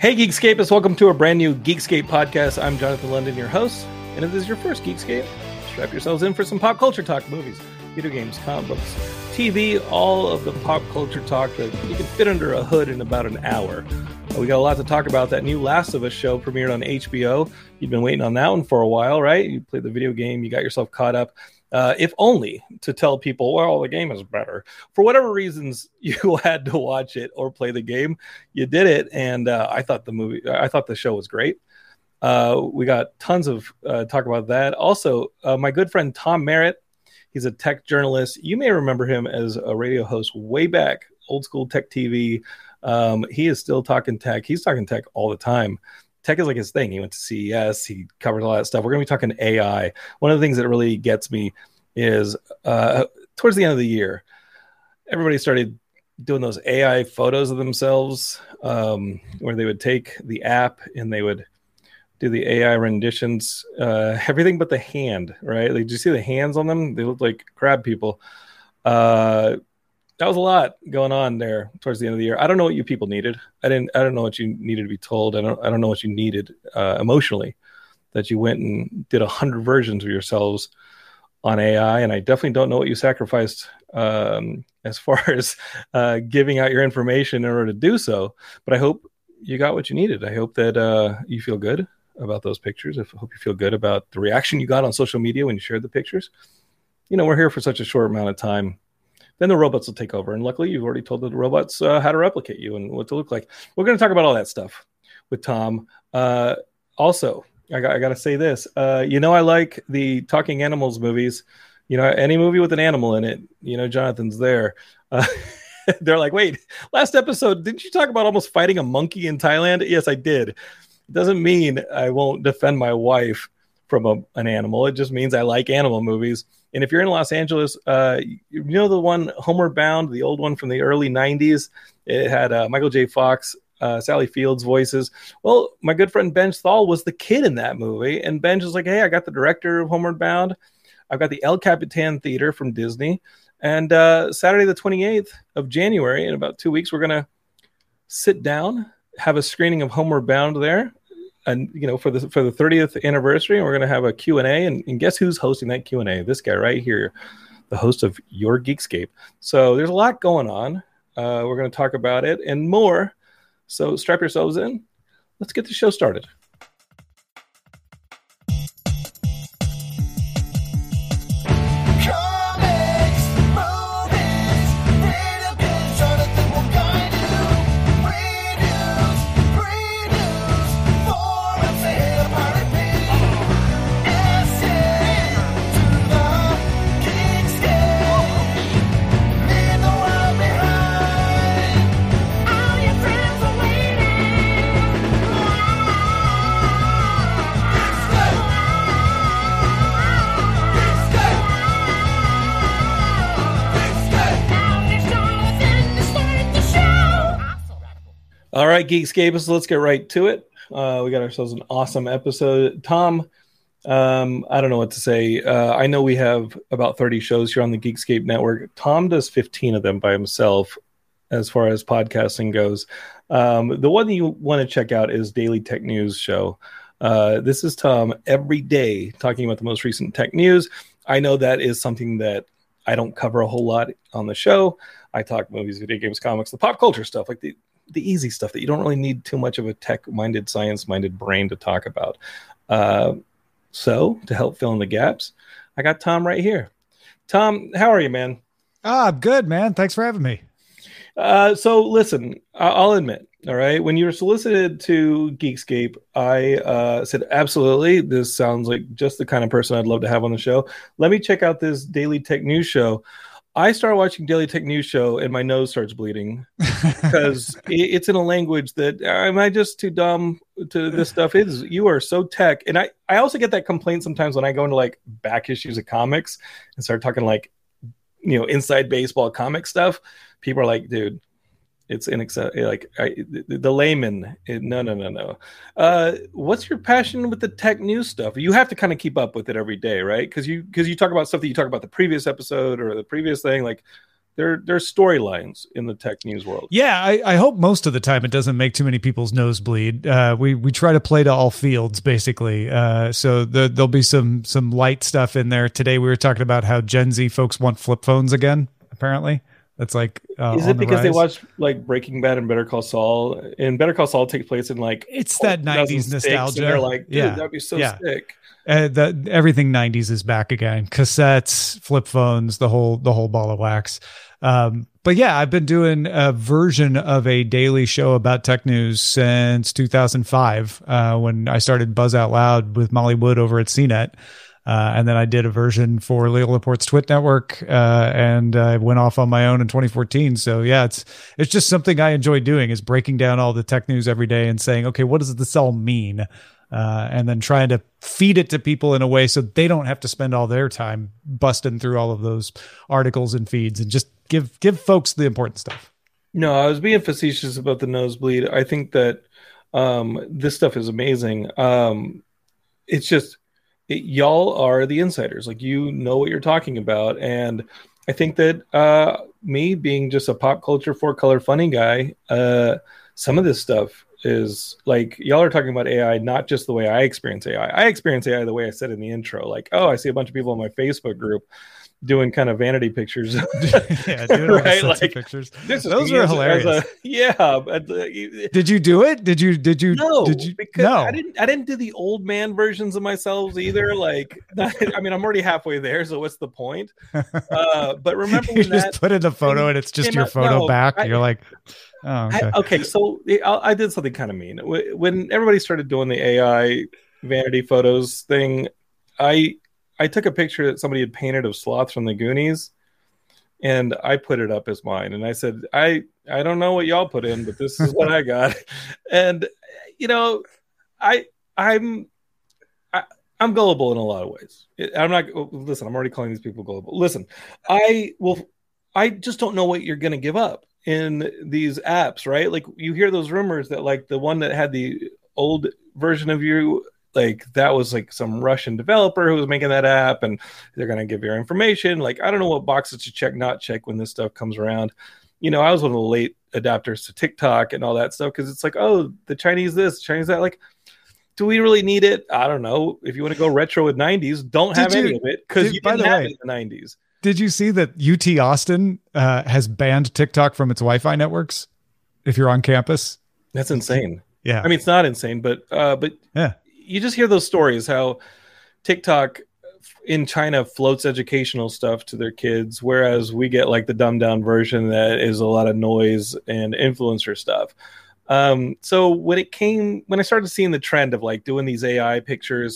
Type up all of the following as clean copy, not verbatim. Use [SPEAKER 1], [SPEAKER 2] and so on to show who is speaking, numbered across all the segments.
[SPEAKER 1] Hey, Geekscapists, welcome to a brand new Geekscape podcast. I'm Jonathan London, your host, and if this is your first Geekscape, strap yourselves in for some pop culture talk, movies, video games, comic books, TV, all of the pop culture talk that you can fit under a hood in about an hour. We got a lot to talk about. That new Last of Us show premiered on HBO. You've been waiting on that one for a while, right? You played the video game, you got yourself caught up. If only to tell people, well, the game is better. For whatever reasons you had to watch it or play the game, you did it, and I thought the show was great. We got tons of talk about that. Also, my good friend Tom Merritt, he's a tech journalist. You may remember him as a radio host way back, old school tech TV. He is still talking tech. He's talking tech all the time. Tech is like his thing. He went to CES. He covers all that stuff. We're going to be talking AI. One of the things that really gets me is towards the end of the year, everybody started doing those AI photos of themselves where they would take the app and they would do the AI renditions, everything but the hand, right? Like, did you see the hands on them? They look like crab people. That was a lot going on there towards the end of the year. I don't know what you people needed. I don't know what you needed to be told. I don't know what you needed emotionally, that you went and did 100 versions of yourselves on AI. And I definitely don't know what you sacrificed as far as giving out your information in order to do so. But I hope you got what you needed. I hope that you feel good about those pictures. I hope you feel good about the reaction you got on social media when you shared the pictures. You know, we're here for such a short amount of time. Then the robots will take over. And luckily, you've already told the robots how to replicate you and what to look like. We're going to talk about all that stuff with Tom. Also, I got to say this. I like the Talking Animals movies. You know, any movie with an animal in it, you know, Jonathan's there. They're like, wait, last episode, didn't you talk about almost fighting a monkey in Thailand? Yes, I did. It doesn't mean I won't defend my wife from an animal. It just means I like animal movies. And if you're in Los Angeles, you know the one Homeward Bound, the old one from the early 90s? It had Michael J. Fox, Sally Fields voices. Well, my good friend Benj Thal was the kid in that movie. And Benj was like, hey, I got the director of Homeward Bound. I've got the El Capitan Theater from Disney. And Saturday the 28th of January, in about 2 weeks, we're going to sit down, have a screening of Homeward Bound there. And, you know, for the 30th anniversary, we're going to have a Q&A. And guess who's hosting that Q&A? This guy right here, the host of Your Geekscape. So there's a lot going on. We're going to talk about it and more. So strap yourselves in. Let's get the show started. All right, Geekscapists, let's get right to it. We got ourselves an awesome episode. Tom, I don't know what to say. I know we have about 30 shows here on the Geekscape network. Tom does 15 of them by himself as far as podcasting goes. The one that you want to check out is Daily Tech News Show. This is Tom every day talking about the most recent tech news. I know that is something that I don't cover a whole lot on the show. I talk movies, video games, comics, the pop culture stuff, like the easy stuff that you don't really need too much of a tech-minded, science-minded brain to talk about. So to help fill in the gaps, I got Tom right here. Tom, how are you, man?
[SPEAKER 2] I'm good, man. Thanks for having me.
[SPEAKER 1] So listen, I'll admit, all right, when you were solicited to Geekscape, I said, absolutely, this sounds like just the kind of person I'd love to have on the show. Let me check out this Daily Tech News Show. I start watching Daily Tech News Show and my nose starts bleeding because it's in a language that am I just too dumb to this stuff? You are so tech. And I also get that complaint sometimes when I go into like back issues of comics and start talking like, you know, inside baseball comic stuff. People are like, dude, it's inaccessible. Like the layman. No. What's your passion with the tech news stuff? You have to kind of keep up with it every day, right? Because you talk about stuff that you talk about the previous episode or the previous thing. Like, there's storylines in the tech news world.
[SPEAKER 2] Yeah, I hope most of the time it doesn't make too many people's nose bleed. We try to play to all fields, basically. So there'll be some light stuff in there. Today we were talking about how Gen Z folks want flip phones again, apparently. That's like
[SPEAKER 1] is it because they watch like Breaking Bad and Better Call Saul? And Better Call Saul takes place in like
[SPEAKER 2] it's that 90s nostalgia.
[SPEAKER 1] And they're like, dude, that'd be so sick.
[SPEAKER 2] Everything 90s is back again. Cassettes, flip phones, the whole ball of wax. But yeah, I've been doing a version of a daily show about tech news since 2005, when I started Buzz Out Loud with Molly Wood over at CNET. And then I did a version for Legal Report's Twit Network, and I went off on my own in 2014. So yeah, it's just something I enjoy doing, is breaking down all the tech news every day and saying, okay, what does this all mean? And then trying to feed it to people in a way so they don't have to spend all their time busting through all of those articles and feeds, and just give folks the important stuff.
[SPEAKER 1] No, I was being facetious about the nosebleed. I think that this stuff is amazing. It's just y'all are the insiders. Like, you know what you're talking about. And I think that me being just a pop culture four color funny guy, some of this stuff is like, y'all are talking about AI, not just the way I experience AI. I experience AI the way I said in the intro. Like, oh, I see a bunch of people in my Facebook group doing kind of vanity pictures.
[SPEAKER 2] Yeah, doing right? Like pictures. Those are hilarious. Did you do it? Did you?
[SPEAKER 1] No, because
[SPEAKER 2] no.
[SPEAKER 1] I didn't do the old man versions of myself either. Like, I mean, I'm already halfway there, so what's the point? But remember,
[SPEAKER 2] you just put in the photo and it's just your photo back. You're like, oh,
[SPEAKER 1] okay. So I did something kind of mean when everybody started doing the AI vanity photos thing. I took a picture that somebody had painted of sloths from the Goonies, and I put it up as mine. And I said, I don't know what y'all put in, but this is what I got. And you know, I'm gullible in a lot of ways. I'm already calling these people gullible. Listen, I just don't know what you're going to give up in these apps, right? Like, you hear those rumors that like the one that had the old version of you, like that was like some Russian developer who was making that app, and they're going to give your information. Like, I don't know what boxes to check, not check when this stuff comes around. You know, I was one of the late adapters to TikTok and all that stuff, because it's like, oh, the Chinese this, Chinese that. Like, do we really need it? I don't know. If you want to go retro with 90s, don't have any of it, because you didn't have it in the 90s.
[SPEAKER 2] Did you see that UT Austin has banned TikTok from its Wi-Fi networks if you're on campus?
[SPEAKER 1] That's insane.
[SPEAKER 2] Yeah.
[SPEAKER 1] I mean, it's not insane, but
[SPEAKER 2] yeah.
[SPEAKER 1] You just hear those stories how TikTok in China floats educational stuff to their kids, whereas we get like the dumbed down version that is a lot of noise and influencer stuff. So when I started seeing the trend of like doing these AI pictures,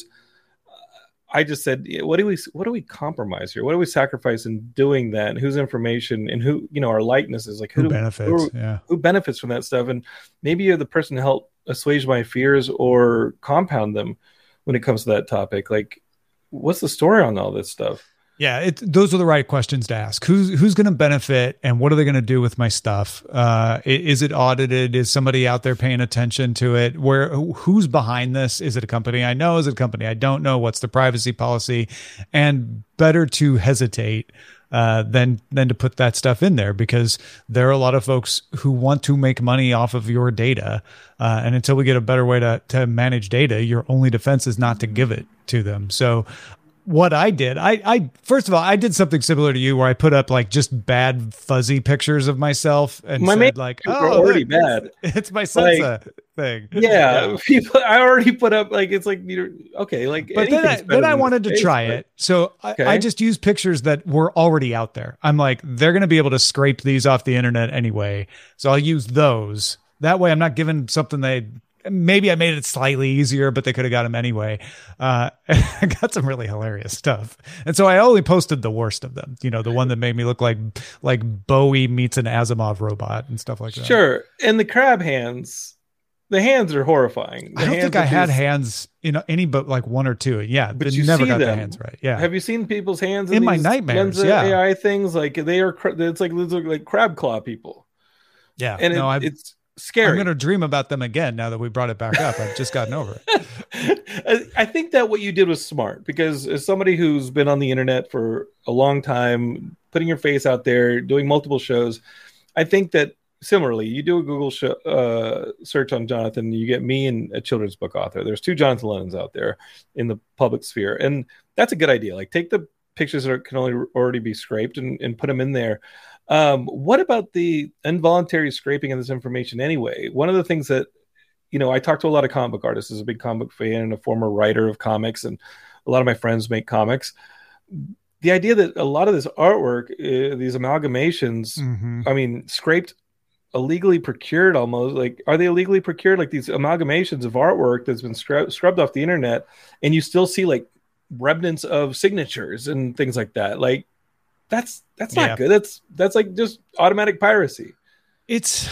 [SPEAKER 1] I just said, what do we compromise here? What do we sacrifice in doing that? And whose information and who, you know, our likeness is like, who benefits from that stuff? And maybe you're the person to help assuage my fears or compound them when it comes to that topic. Like, what's the story on all this stuff?
[SPEAKER 2] Yeah, those are the right questions to ask. Who's going to benefit, and what are they going to do with my stuff? Is it audited? Is somebody out there paying attention to it? Who's behind this? Is it a company I know? Is it a company I don't know? What's the privacy policy? And better to hesitate than to put that stuff in there, because there are a lot of folks who want to make money off of your data. And until we get a better way to manage data, your only defense is not to give it to them. So what I did, I first of all, I did something similar to you, where I put up like just bad fuzzy pictures of myself and said like, "Oh,
[SPEAKER 1] already bad.
[SPEAKER 2] It's my Sansa thing."
[SPEAKER 1] Yeah, people. I already put up like, it's like, okay, like.
[SPEAKER 2] But then I wanted to try it, so I just used pictures that were already out there. I'm like, they're going to be able to scrape these off the internet anyway, so I'll use those. That way, I'm not giving something maybe I made it slightly easier, but they could have got him anyway. I got some really hilarious stuff. And so I only posted the worst of them, you know, the one that made me look like Bowie meets an Asimov robot and stuff like that.
[SPEAKER 1] Sure. And the crab hands, the hands are horrifying.
[SPEAKER 2] I don't think I had hands in any but like one or two. Yeah. But you never got the hands right. Yeah.
[SPEAKER 1] Have you seen people's hands
[SPEAKER 2] in my nightmares? Yeah.
[SPEAKER 1] AI things, like they are, it's like, these look like crab claw people.
[SPEAKER 2] Yeah.
[SPEAKER 1] And it's scary.
[SPEAKER 2] I'm going to dream about them again now that we brought it back up. I've just gotten over
[SPEAKER 1] it. I think that what you did was smart, because as somebody who's been on the internet for a long time, putting your face out there, doing multiple shows. I think that similarly, you do a Google search on Jonathan, you get me and a children's book author. There's 2 Jonathan Lennons out there in the public sphere. And that's a good idea. Like, take the pictures that can only already be scraped and put them in there. What about the involuntary scraping of this information anyway? One of the things that, I talk to a lot of comic book artists, as a big comic book fan and a former writer of comics, and a lot of my friends make comics. The idea that a lot of this artwork, these amalgamations, I mean, scraped, illegally procured almost, like, are they illegally procured? Like, these amalgamations of artwork that's been scrubbed off the internet, and you still see like remnants of signatures and things like that. Like, that's not good. That's like just automatic piracy.
[SPEAKER 2] It's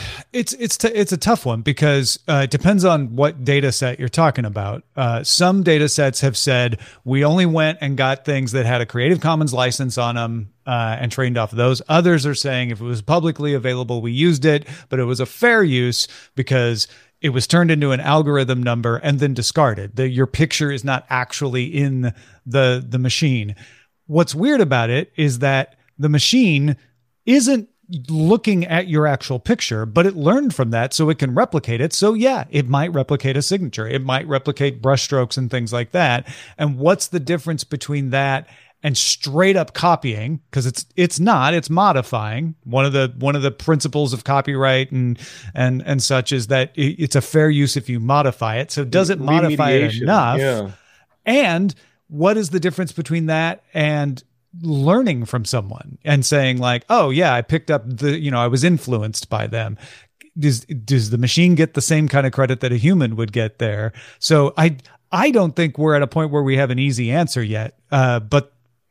[SPEAKER 2] a tough one because it depends on what data set you're talking about. Some data sets have said we only went and got things that had a Creative Commons license on them and trained off of those. Others are saying if it was publicly available, we used it, but it was a fair use because it was turned into an algorithm number and then discarded. Your picture is not actually in the machine. What's weird about it is that the machine isn't looking at your actual picture, but it learned from that so it can replicate it. So yeah, it might replicate a signature. It might replicate brushstrokes and things like that. And what's the difference between that and straight up copying? Because it's modifying. One of the principles of copyright and such is that it's a fair use if you modify it. So does it modify it enough? Yeah. And what is the difference between that and learning from someone and saying like, oh yeah, I picked up I was influenced by them? Does the machine get the same kind of credit that a human would get there? So I don't think we're at a point where we have an easy answer yet. But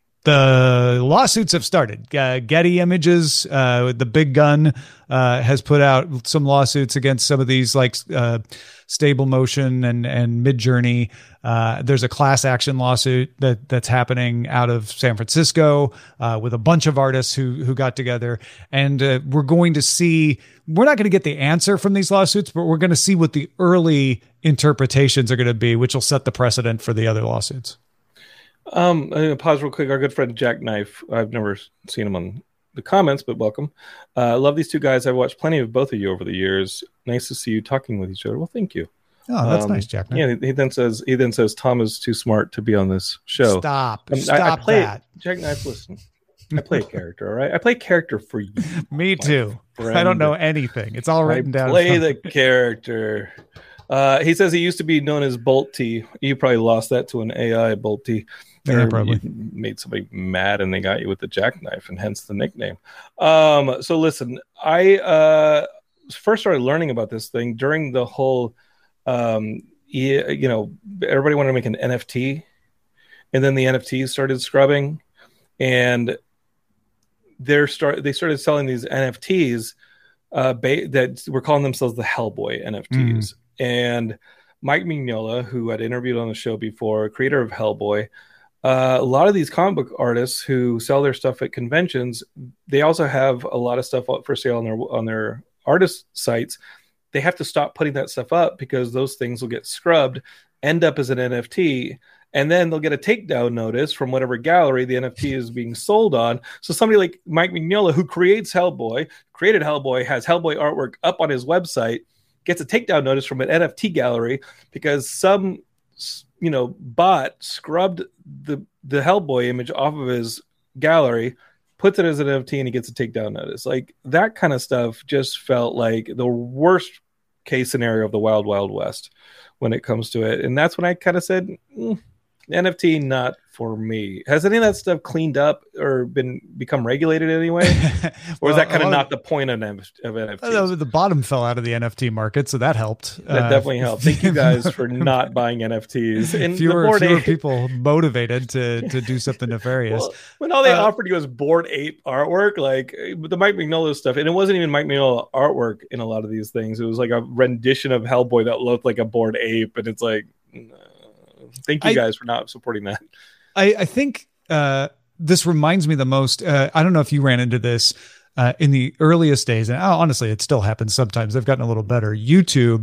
[SPEAKER 2] the lawsuits have started. Getty Images, the big gun, has put out some lawsuits against some of these, like Stable Motion and Midjourney. There's a class action lawsuit that's happening out of San Francisco with a bunch of artists who got together. And we're going to see, we're not going to get the answer from these lawsuits, but we're going to see what the early interpretations are going to be, which will set the precedent for the other lawsuits.
[SPEAKER 1] I'm going to pause real quick. Our good friend Jack Knife, I've never seen him on the comments, but welcome. I love these 2 guys. I've watched plenty of both of you over the years. Nice to see you talking with each other. Well, thank you.
[SPEAKER 2] Oh, that's nice, Jack Knife.
[SPEAKER 1] Yeah, he then says Tom is too smart to be on this show.
[SPEAKER 2] Stop
[SPEAKER 1] I play
[SPEAKER 2] that.
[SPEAKER 1] Jack Knife, listen. I play a character, all right? I play character for you.
[SPEAKER 2] Me too. Friend. I don't know anything. It's all written down.
[SPEAKER 1] Play the character. He says he used to be known as Bolt T. You probably lost that to an AI, Bolt T.
[SPEAKER 2] Yeah, probably
[SPEAKER 1] made somebody mad and they got you with the jackknife, and hence the nickname. So listen, I first started learning about this thing during the whole, everybody wanted to make an NFT, and then the NFTs started scrubbing, and they started selling these NFTs that were calling themselves the Hellboy NFTs. And Mike Mignola, who I'd interviewed on the show before, creator of Hellboy, a lot of these comic book artists who sell their stuff at conventions, they also have a lot of stuff up for sale on their artist sites. They have to stop putting that stuff up because those things will get scrubbed, end up as an NFT, and then they'll get a takedown notice from whatever gallery the NFT is being sold on. So somebody like Mike Mignola, who created Hellboy, has Hellboy artwork up on his website, gets a takedown notice from an NFT gallery because some bot scrubbed the Hellboy image off of his gallery, puts it as an NFT, and he gets a takedown notice. Like, that kind of stuff just felt like the worst case scenario of the Wild Wild West when it comes to it. And that's when I kind of said, NFT not for me. Has any of that stuff cleaned up or become regulated anyway? Or is that kind of not the point of NFTs?
[SPEAKER 2] The bottom fell out of the NFT market, so that helped.
[SPEAKER 1] That definitely helped. Thank you guys for not buying NFTs. And
[SPEAKER 2] fewer people motivated to do something nefarious.
[SPEAKER 1] Well, when all they offered you was Bored Ape artwork, like the Mike Mignola stuff, and it wasn't even Mike Mignola artwork in a lot of these things. It was like a rendition of Hellboy that looked like a Bored Ape, and it's like, thank you guys for not supporting that.
[SPEAKER 2] I think this reminds me the most. I don't know if you ran into this in the earliest days, and honestly, it still happens sometimes. They've gotten a little better. YouTube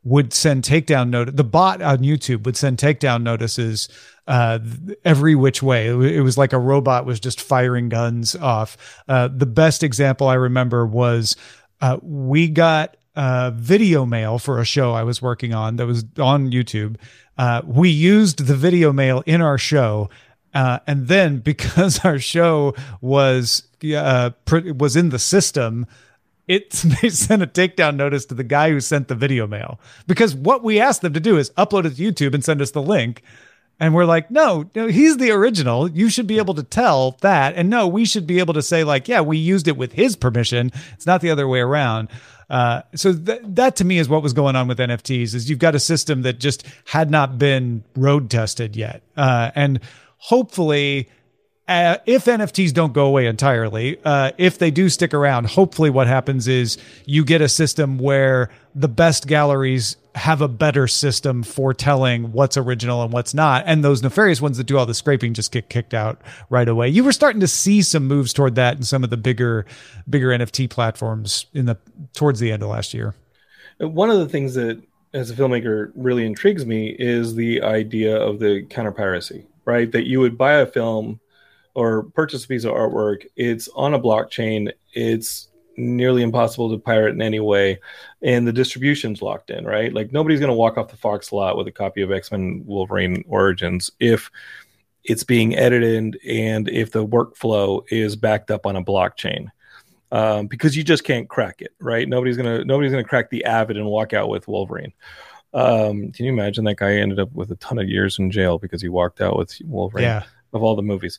[SPEAKER 2] would send takedown notice. The bot on YouTube would send takedown notices every which way. It was like a robot was just firing guns off. The best example I remember was we got video mail for a show I was working on that was on YouTube. We used the video mail in our show. And then because our show was in the system, they sent a takedown notice to the guy who sent the video mail, because what we asked them to do is upload it to YouTube and send us the link. And we're like, no, he's the original. You should be able to tell that. And no, we should be able to say like, yeah, we used it with his permission. It's not the other way around. So that to me is what was going on with NFTs, is you've got a system that just had not been road tested yet. And hopefully, if NFTs don't go away entirely, if they do stick around, hopefully what happens is you get a system where the best galleries have a better system for telling what's original and what's not. And those nefarious ones that do all the scraping just get kicked out right away. You were starting to see some moves toward that in some of the bigger NFT platforms towards the end of last year.
[SPEAKER 1] One of the things that, as a filmmaker, really intrigues me is the idea of the counter piracy, right? That you would buy a film or purchase a piece of artwork, it's on a blockchain, it's nearly impossible to pirate in any way, and the distribution's locked in, right? Like nobody's going to walk off the Fox lot with a copy of X-Men Wolverine Origins if it's being edited and if the workflow is backed up on a blockchain, because you just can't crack it, right? Nobody's gonna crack the Avid and walk out with Wolverine. Can you imagine that guy ended up with a ton of years in jail because he walked out with Wolverine?
[SPEAKER 2] Yeah.
[SPEAKER 1] Of all the movies.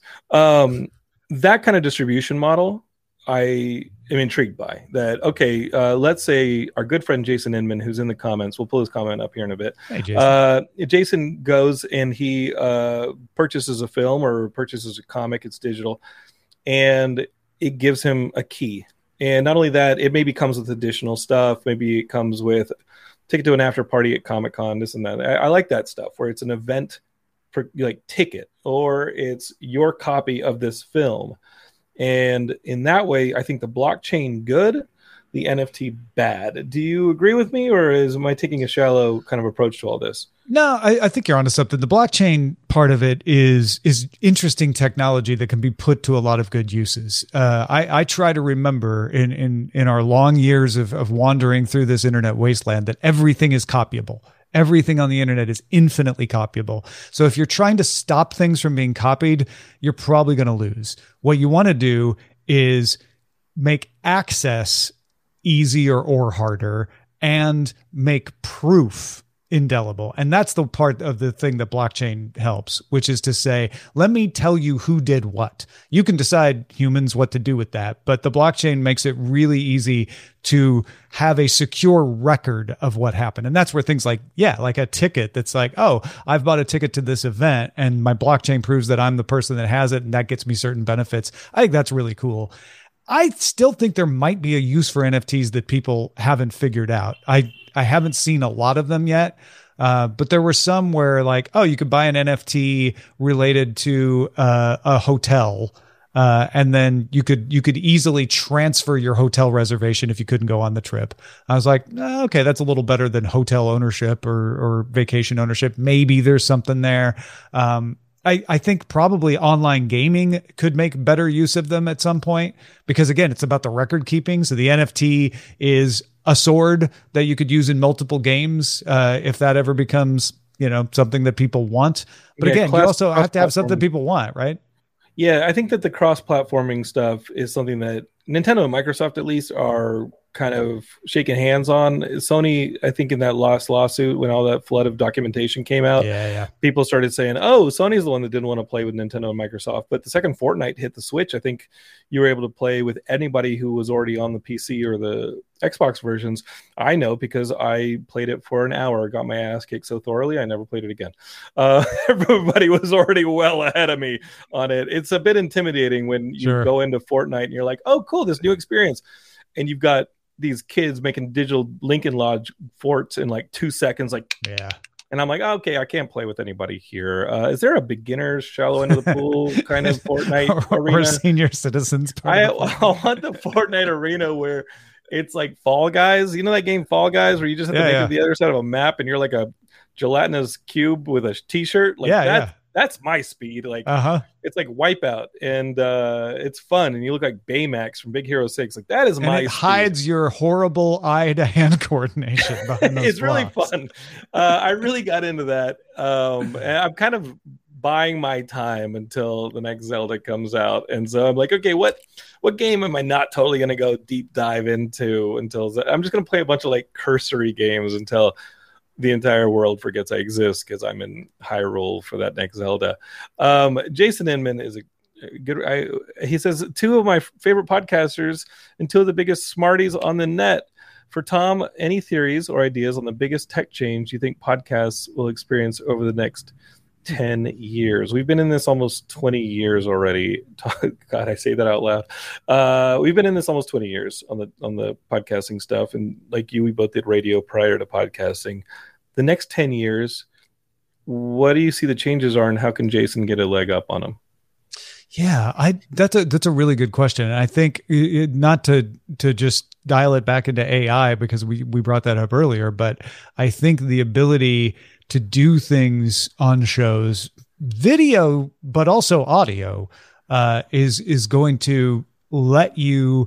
[SPEAKER 1] That kind of distribution model, I am intrigued by. That, okay, let's say our good friend Jason Inman, who's in the comments, we'll pull his comment up here in a bit.
[SPEAKER 2] Hey, Jason.
[SPEAKER 1] Jason goes and he purchases a film or purchases a comic, it's digital, and it gives him a key. And not only that, it maybe comes with additional stuff. Maybe it comes with ticket to an after party at Comic-Con, this and that. I like that stuff where it's an event like ticket, or it's your copy of this film. And in that way, I think the blockchain good, the NFT bad. Do you agree with me, or am I taking a shallow kind of approach to all this?
[SPEAKER 2] No, I think you're onto something. The blockchain part of it is interesting technology that can be put to a lot of good uses. I try to remember in our long years of wandering through this internet wasteland that everything is copyable. Everything on the internet is infinitely copyable. So if you're trying to stop things from being copied, you're probably going to lose. What you want to do is make access easier or harder and make proof indelible. And that's the part of the thing that blockchain helps, which is to say, let me tell you who did what. You can decide, humans, what to do with that, but the blockchain makes it really easy to have a secure record of what happened. And that's where things like a ticket that's like, oh, I've bought a ticket to this event and my blockchain proves that I'm the person that has it and that gets me certain benefits. I think that's really cool. I still think there might be a use for NFTs that people haven't figured out. I haven't seen a lot of them yet, but there were some where like, oh, you could buy an NFT related to a hotel, and then you could easily transfer your hotel reservation if you couldn't go on the trip. I was like, oh, okay, that's a little better than hotel ownership or vacation ownership. Maybe there's something there. I think probably online gaming could make better use of them at some point, because again, it's about the record keeping. So the NFT is a sword that you could use in multiple games if that ever becomes, something that people want. But again, you also have to have something people want, right?
[SPEAKER 1] Yeah, I think that the cross-platforming stuff is something that Nintendo and Microsoft at least are kind of shaking hands on. Sony, I think in that last lawsuit, when all that flood of documentation came out, people started saying, oh, Sony's the one that didn't want to play with Nintendo and Microsoft. But the second Fortnite hit the Switch, I think you were able to play with anybody who was already on the PC or the Xbox versions. I know because I played it for an hour, got my ass kicked so thoroughly, I never played it again. Everybody was already well ahead of me on it. It's a bit intimidating when you go into Fortnite and you're like, oh, cool, this new experience. And you've got these kids making digital Lincoln Lodge forts in like 2 seconds. And I'm like, oh, okay, I can't play with anybody here. Is there a beginner's shallow into the pool kind of Fortnite arena?
[SPEAKER 2] Or senior citizens?
[SPEAKER 1] I want the Fortnite arena where It's like Fall Guys. You know that game Fall Guys where you just have to make it the other side of a map and you're like a gelatinous cube with a t-shirt? Like that's my speed. Like it's like Wipeout, and it's fun, and you look like Baymax from Big Hero 6. Like that is my speed.
[SPEAKER 2] Hides your horrible eye to hand coordination behind those
[SPEAKER 1] It's
[SPEAKER 2] blocks.
[SPEAKER 1] really fun. I really got into that. And I'm kind of buying my time until the next Zelda comes out, and so I'm like, okay, what game am I not totally going to go deep dive into until I'm just going to play a bunch of like cursory games until the entire world forgets I exist, because I'm in Hyrule for that next Zelda. Jason Inman is a good. He says 2 of my favorite podcasters and 2 of the biggest smarties on the net. For Tom, any theories or ideas on the biggest tech change you think podcasts will experience over the next 10 years? We've been in this almost 20 years already. God, I say that out loud. We've been in this almost 20 years on the podcasting stuff, and like you, we both did radio prior to podcasting. The next 10 years, what do you see the changes are, and how can Jason get a leg up on them?
[SPEAKER 2] Yeah, that's a really good question. And I think not to just dial it back into AI, because we brought that up earlier, but I think the ability to do things on shows, video, but also audio, is going to let you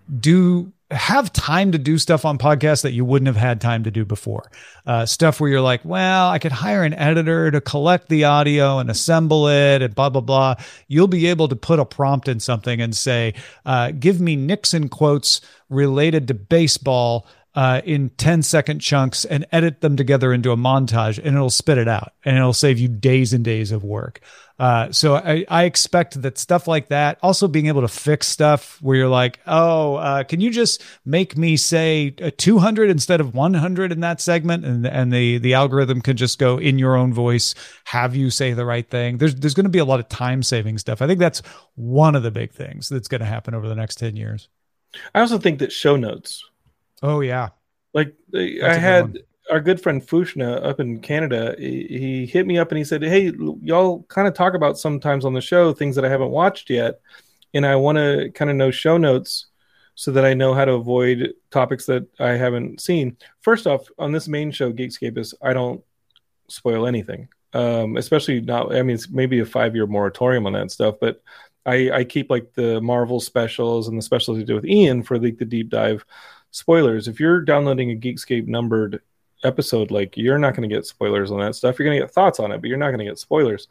[SPEAKER 2] have time to do stuff on podcasts that you wouldn't have had time to do before. Stuff where you're like, well, I could hire an editor to collect the audio and assemble it and blah, blah, blah. You'll be able to put a prompt in something and say, give me Nixon quotes related to baseball in 10-second chunks and edit them together into a montage, and it'll spit it out, and it'll save you days and days of work. So I expect that stuff like that, also being able to fix stuff where you're like, can you just make me say 200 instead of 100 in that segment? And the algorithm can just go in your own voice, have you say the right thing. There's going to be a lot of time saving stuff. I think that's one of the big things that's going to happen over the next 10 years.
[SPEAKER 1] I also think that show notes.
[SPEAKER 2] Oh yeah.
[SPEAKER 1] Like I had our good friend Fushna up in Canada. He hit me up and he said, hey, y'all kind of talk about sometimes on the show things that I haven't watched yet, and I want to kind of know show notes so that I know how to avoid topics that I haven't seen. First off, on this main show, Geekscape, I don't spoil anything, especially not. I mean, it's maybe a 5-year moratorium on that stuff, but I keep like the Marvel specials and the specials I do with Ian for the deep dive spoilers. If you're downloading a Geekscape numbered episode, like, you're not going to get spoilers on that stuff. You're going to get thoughts on it, but you're not going to get spoilers.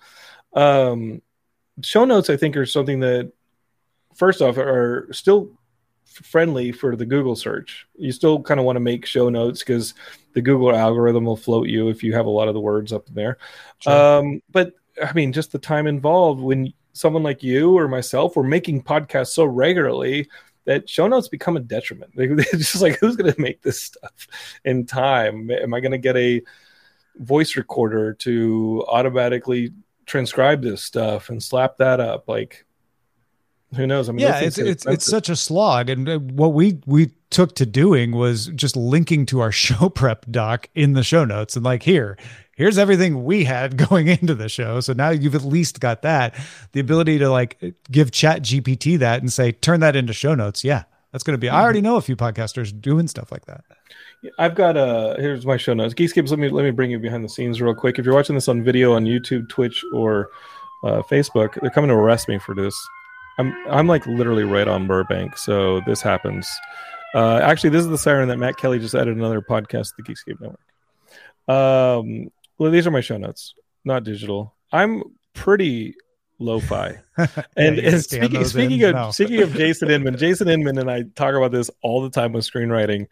[SPEAKER 1] Show notes, I think, are something that, first off, are still friendly for the Google search. You still kind of want to make show notes because the Google algorithm will float you if you have a lot of the words up in there. Sure. But I mean, just the time involved when someone like you or myself, we're making podcasts so regularly that show notes become a detriment. They're just like, who's going to make this stuff in time? Am I going to get a voice recorder to automatically transcribe this stuff and slap that up? Like, who knows? I mean,
[SPEAKER 2] yeah, it's such a slog. And what we took to doing was just linking to our show prep doc in the show notes, and like, here's everything we had going into the show. So now you've at least got that. The ability to like give Chat GPT that and say, turn that into show notes. Yeah, that's going to be, I already know a few podcasters doing stuff like that.
[SPEAKER 1] I've got here's my show notes. Geekscapes, let me bring you behind the scenes real quick. If you're watching this on video on YouTube, Twitch, or Facebook, they're coming to arrest me for this. I'm like literally right on Burbank. So this happens. Actually, this is the siren that Matt Kelly just added another podcast to the Geekscape Network. Well, these are my show notes, not digital. I'm pretty lo-fi. And speaking of Jason Inman and I talk about this all the time with screenwriting.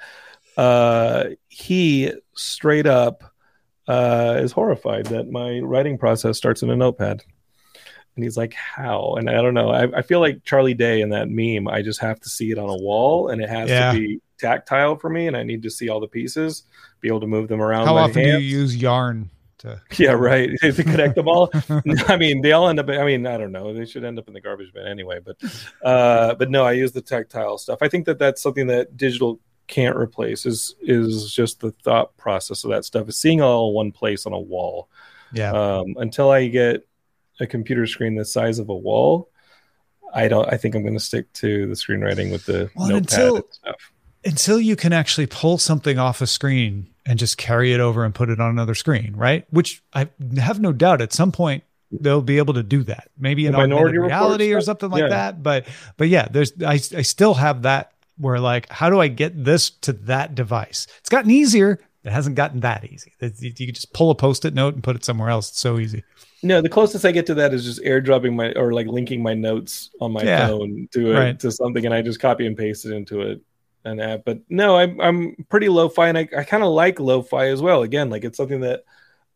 [SPEAKER 1] He straight up is horrified that my writing process starts in a notepad. And he's like, how? And I don't know. I feel like Charlie Day in that meme. I just have to see it on a wall, and it has to be tactile for me, and I need to see all the pieces, be able to move them around.
[SPEAKER 2] How often do you use yarn?
[SPEAKER 1] Yeah, right. To connect them all. I mean, they all end up. I mean, I don't know. They should end up in the garbage bin anyway. But no, I use the tactile stuff. I think that's something that digital can't replace. Is just the thought process of that stuff. Is seeing it all in one place on a wall. Yeah. Until I get a computer screen the size of a wall, I think I'm going to stick to the screenwriting with the notepad and stuff.
[SPEAKER 2] until you can actually pull something off a screen and just carry it over and put it on another screen, right? Which I have no doubt at some point they'll be able to do that. Maybe in augmented reality or something like that. But yeah, I still have that where like, how do I get this to that device? It's gotten easier. It hasn't gotten that easy. You can just pull a Post-it note and put it somewhere else. It's so easy.
[SPEAKER 1] No, the closest I get to that is just airdropping or like linking my notes on my phone to something, and I just copy and paste it into an app. But no, I'm pretty lo-fi, and I kind of like lo-fi as well. Again, like it's something that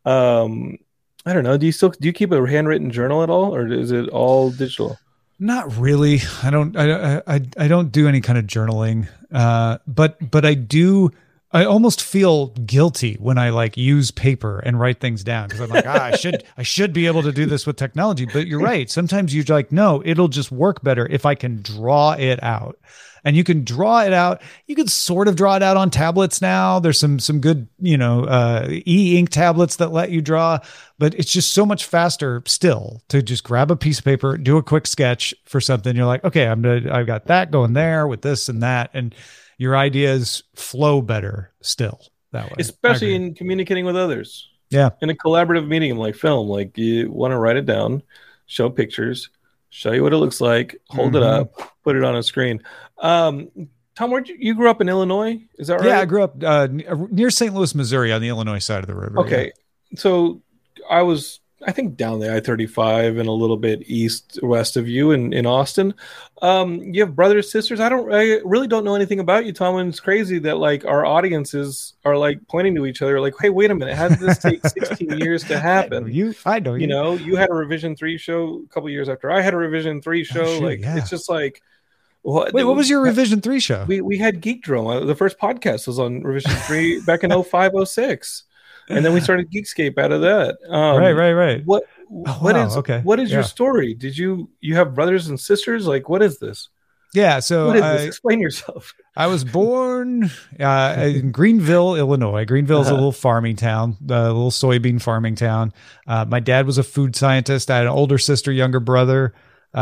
[SPEAKER 1] I don't know. Do you keep a handwritten journal at all, or is it all digital?
[SPEAKER 2] Not really. I don't do any kind of journaling. But I do. I almost feel guilty when I like use paper and write things down because I'm like, I should be able to do this with technology. But you're right. Sometimes you're like, no, it'll just work better if I can draw it out. And you can draw it out. You can sort of draw it out on tablets now. There's some good, e-ink tablets that let you draw, but it's just so much faster still to just grab a piece of paper, do a quick sketch for something. You're like, okay, I've got that going there with this and that. And your ideas flow better still that way.
[SPEAKER 1] Especially in communicating with others.
[SPEAKER 2] Yeah.
[SPEAKER 1] In a collaborative medium like film, like you want to write it down, show pictures, show you what it looks like, hold it up, put it on a screen. Tom, you grew up in Illinois? Is that right?
[SPEAKER 2] Yeah, I grew up near St. Louis, Missouri, on the Illinois side of the river.
[SPEAKER 1] Okay. Yeah. So I think down the I-35 and a little bit west of you in Austin. You have brothers, sisters. I really don't know anything about you, Tom, and it's crazy that like our audiences are like pointing to each other like, hey, wait a minute, how did this take 16 years to happen?
[SPEAKER 2] I know you.
[SPEAKER 1] You know, you had a Revision 3 show a couple of years after I had a Revision 3 show. It's just like,
[SPEAKER 2] what was your Revision 3 show?
[SPEAKER 1] We had Geek Drone. The first podcast was on Revision 3 back in 05, 06. And then we started Geekscape out of that.
[SPEAKER 2] Right.
[SPEAKER 1] What is your story? Did you have brothers and sisters? Like, what is this?
[SPEAKER 2] Yeah. So
[SPEAKER 1] what is this? Explain yourself.
[SPEAKER 2] I was born in Greenville, Illinois. Greenville is a little farming town, a little soybean farming town. My dad was a food scientist. I had an older sister, younger brother.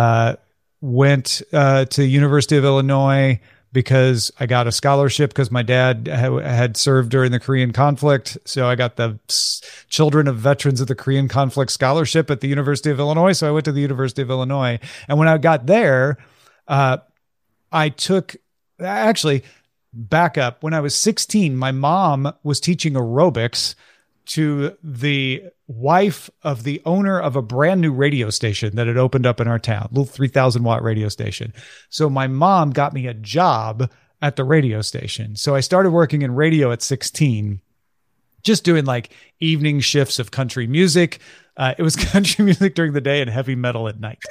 [SPEAKER 2] Went to University of Illinois because I got a scholarship because my dad had served during the Korean conflict. So I got the Children of Veterans of the Korean Conflict scholarship at the University of Illinois. So I went to the University of Illinois. And when I got there, I took, actually, back up. When I was 16, my mom was teaching aerobics to the wife of the owner of a brand new radio station that had opened up in our town, a little 3,000 watt radio station. So my mom got me a job at the radio station. So I started working in radio at 16, just doing like evening shifts of country music. It was country music during the day and heavy metal at night.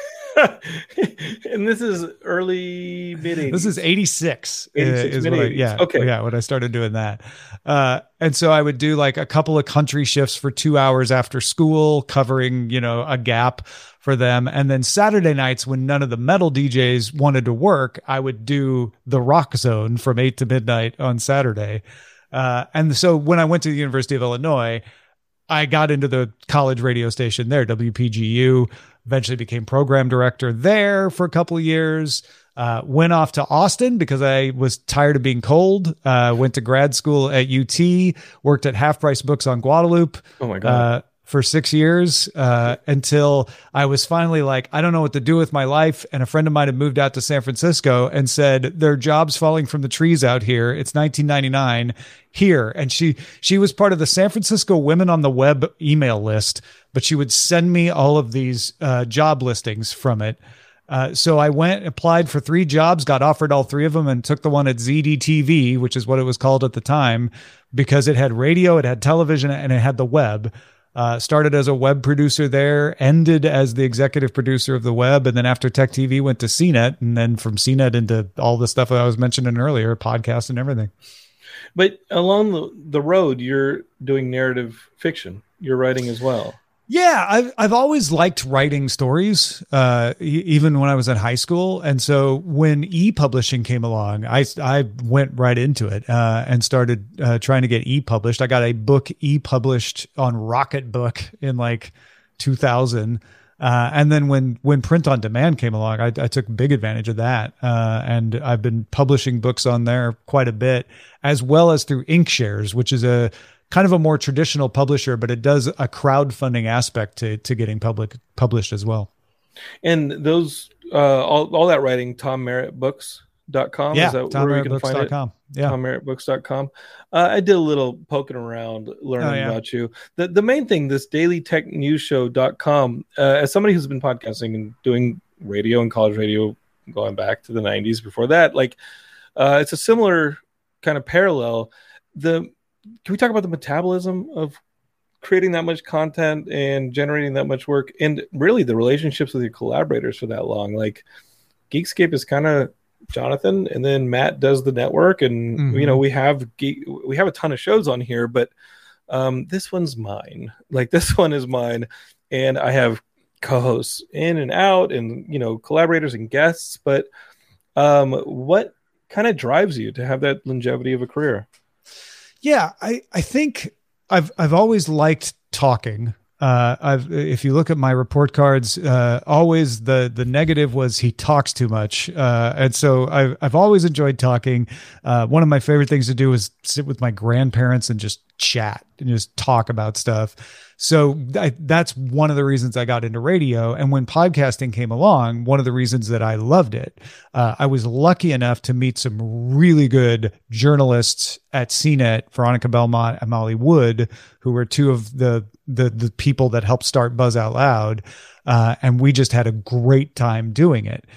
[SPEAKER 1] And this is early mid-80s.
[SPEAKER 2] This is 86.
[SPEAKER 1] 86 mid-80s. Okay.
[SPEAKER 2] When I started doing that. And so I would do like a couple of country shifts for 2 hours after school, covering, a gap for them. And then Saturday nights, when none of the metal DJs wanted to work, I would do the Rock Zone from 8 to midnight on Saturday. And so when I went to the University of Illinois, I got into the college radio station there, WPGU, eventually became program director there for a couple of years, went off to Austin because I was tired of being cold, went to grad school at UT, worked at Half Price Books on Guadalupe.
[SPEAKER 1] Oh my God.
[SPEAKER 2] For 6 years, until I was finally like, I don't know what to do with my life. And a friend of mine had moved out to San Francisco and said, there are jobs falling from the trees out here. It's 1999 here. And she was part of the San Francisco Women on the Web email list, but she would send me all of these job listings from it. So I went, applied for 3 jobs, got offered all 3 of them, and took the one at ZDTV, which is what it was called at the time, because it had radio, it had television, and it had the web. Started as a web producer there, ended as the executive producer of the web. And then after Tech TV went to CNET, and then from CNET into all the stuff that I was mentioning earlier, podcasts and everything.
[SPEAKER 1] But along the road, you're doing narrative fiction. You're writing as well.
[SPEAKER 2] Yeah, I've always liked writing stories, even when I was in high school. And so when e-publishing came along, I went right into it and started trying to get e-published. I got a book e-published on Rocket Book in like 2000. And then when print on demand came along, I took big advantage of that. And I've been publishing books on there quite a bit, as well as through Inkshares, which is a kind of a more traditional publisher, but it does a crowdfunding aspect to getting published as well.
[SPEAKER 1] And those, all that writing, TomMerrittBooks.com.
[SPEAKER 2] Yeah,
[SPEAKER 1] is that where we can find it?
[SPEAKER 2] Yeah.
[SPEAKER 1] TomMerrittBooks.com. I did a little poking around, learning about you. The main thing, this dailytechnewsshow.com, as somebody who's been podcasting and doing radio and college radio going back to the 90s before that, like it's a similar kind of parallel. Can we talk about the metabolism of creating that much content and generating that much work, and really the relationships with your collaborators for that long? Like Geekscape is kind of Jonathan, and then Matt does the network, and we have a ton of shows on here, but this one's mine. Like this one is mine, and I have co-hosts in and out, and collaborators and guests. But what kind of drives you to have that longevity of a career?
[SPEAKER 2] Yeah, I think I've always liked talking. If you look at my report cards, always the negative was he talks too much. And so I've always enjoyed talking. One of my favorite things to do is sit with my grandparents and just chat and just talk about stuff. So that's one of the reasons I got into radio. And when podcasting came along, one of the reasons that I loved it, I was lucky enough to meet some really good journalists at CNET, Veronica Belmont and Molly Wood, who were two of the people that helped start Buzz Out Loud. And we just had a great time doing it.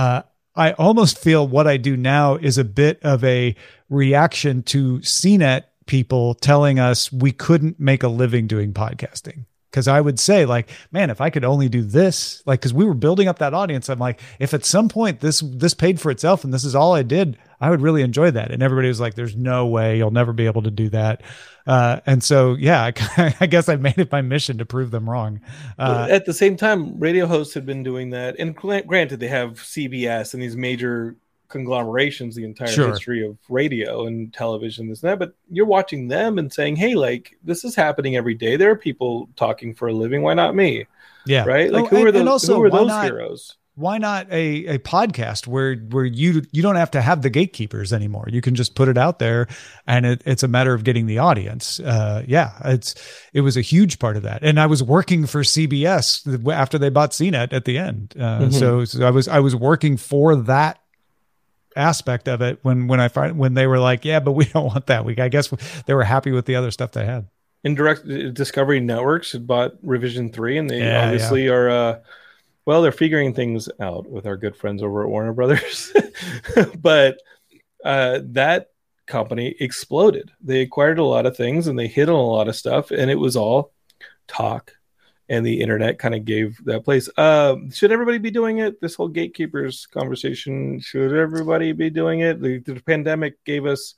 [SPEAKER 2] I almost feel what I do now is a bit of a reaction to CNET people telling us we couldn't make a living doing podcasting. Because I would say, like, man, if I could only do this, like, because we were building up that audience, I'm like, if at some point this paid for itself and this is all I did, I would really enjoy that. And everybody was like, there's no way you'll never be able to do that. And so, yeah, I guess I made it my mission to prove them wrong.
[SPEAKER 1] At the same time, radio hosts had been doing that. And granted, they have CBS and these major conglomerations, the entire history of radio and television, this and that, but you're watching them and saying, hey, like, this is happening every day. There are people talking for a living. Why not me?
[SPEAKER 2] Yeah.
[SPEAKER 1] Right. Like, who are those heroes?
[SPEAKER 2] Why not a podcast where you don't have to have the gatekeepers anymore? You can just put it out there, and it's a matter of getting the audience. It was a huge part of that. And I was working for CBS after they bought CNET at the end. So I was working for that aspect of it when they were like, yeah, but we don't want that. I guess they were happy with the other stuff they had. Indirect
[SPEAKER 1] Discovery Networks had bought Revision 3, and they obviously are they're figuring things out with our good friends over at Warner Brothers. But that company exploded. They acquired a lot of things and they hit on a lot of stuff, and it was all talk. And the internet kind of gave that place. Should everybody be doing it? This whole gatekeepers conversation, should everybody be doing it? The pandemic gave us,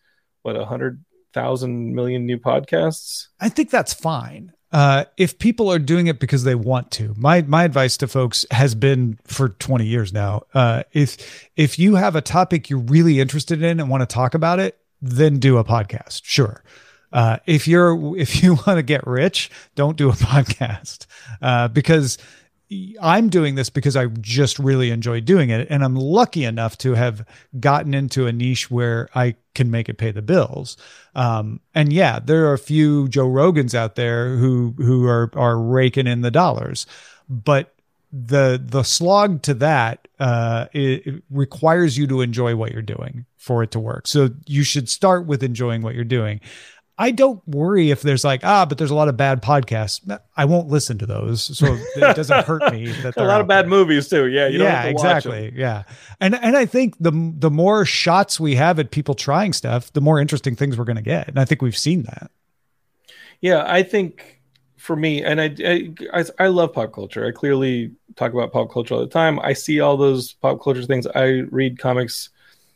[SPEAKER 1] 100,000 million new podcasts?
[SPEAKER 2] I think that's fine. If people are doing it because they want to. My advice to folks has been for 20 years now. If you have a topic you're really interested in and want to talk about it, then do a podcast. Sure. If you want to get rich, don't do a podcast, because I'm doing this because I just really enjoy doing it. And I'm lucky enough to have gotten into a niche where I can make it pay the bills. And yeah, there are a few Joe Rogans out there who are raking in the dollars, but the slog to that, it requires you to enjoy what you're doing for it to work. So you should start with enjoying what you're doing. I don't worry if there's but there's a lot of bad podcasts. I won't listen to those, so it doesn't hurt me. That
[SPEAKER 1] a lot of bad movies too. Yeah, you don't have to
[SPEAKER 2] exactly.
[SPEAKER 1] Watch them.
[SPEAKER 2] Yeah, and I think the more shots we have at people trying stuff, the more interesting things we're going to get, and I think we've seen that.
[SPEAKER 1] Yeah, I think for me, and I love pop culture. I clearly talk about pop culture all the time. I see all those pop culture things. I read comics.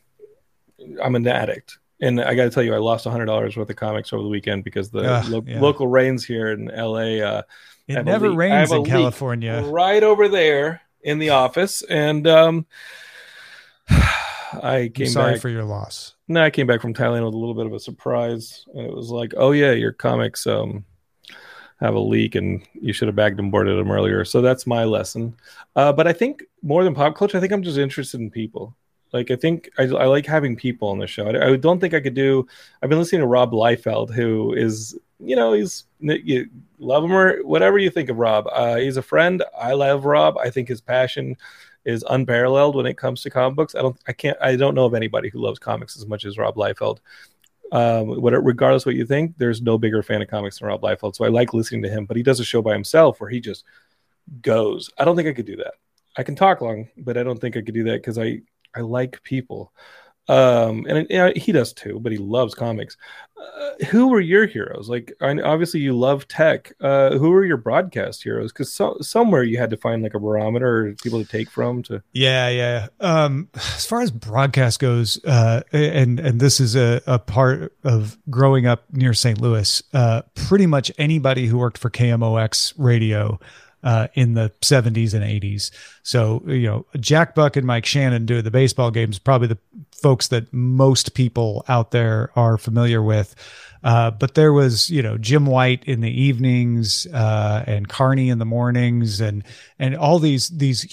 [SPEAKER 1] I'm an addict. And I got to tell you, I lost $100 worth of comics over the weekend because the local rains here in LA.
[SPEAKER 2] It never rains in California.
[SPEAKER 1] Right over there in the office. And I came
[SPEAKER 2] sorry for your loss.
[SPEAKER 1] No, I came back from Thailand with a little bit of a surprise. And it was like, oh, yeah, your comics have a leak, and you should have bagged and boarded them earlier. So that's my lesson. But I think more than pop culture, I think I'm just interested in people. Like, I think I like having people on the show. I don't think I could do. I've been listening to Rob Liefeld, who is, you love him or whatever you think of Rob. He's a friend. I love Rob. I think his passion is unparalleled when it comes to comic books. I don't know of anybody who loves comics as much as Rob Liefeld. Regardless of what you think, there's no bigger fan of comics than Rob Liefeld. So I like listening to him, but he does a show by himself where he just goes. I don't think I could do that. I can talk long, but I don't think I could do that because I like people. He does too, but he loves comics. Who were your heroes? Like, obviously you love tech. Who were your broadcast heroes? Because somewhere you had to find like a barometer or people to take from.
[SPEAKER 2] Yeah. As far as broadcast goes, and this is a part of growing up near St. Louis. Pretty much anybody who worked for KMOX radio in the 70s and 80s. So, Jack Buck and Mike Shannon doing the baseball games, probably the folks that most people out there are familiar with. But there was, Jim White in the evenings, and Carney in the mornings, and all these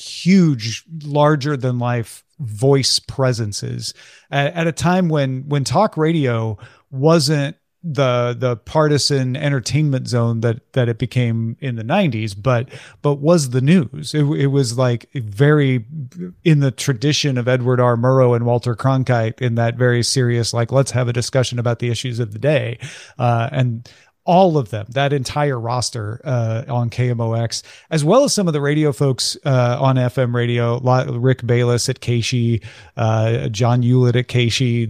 [SPEAKER 2] huge, larger than life voice presences at a time when talk radio wasn't the partisan entertainment zone that it became in the 90s, but was the news. It was like very in the tradition of Edward R. Murrow and Walter Cronkite, in that very serious, like, let's have a discussion about the issues of the day. And all of them, that entire roster on KMOX, as well as some of the radio folks on FM radio, Rick Bayless at KSHE, John Hewlett at KSHE,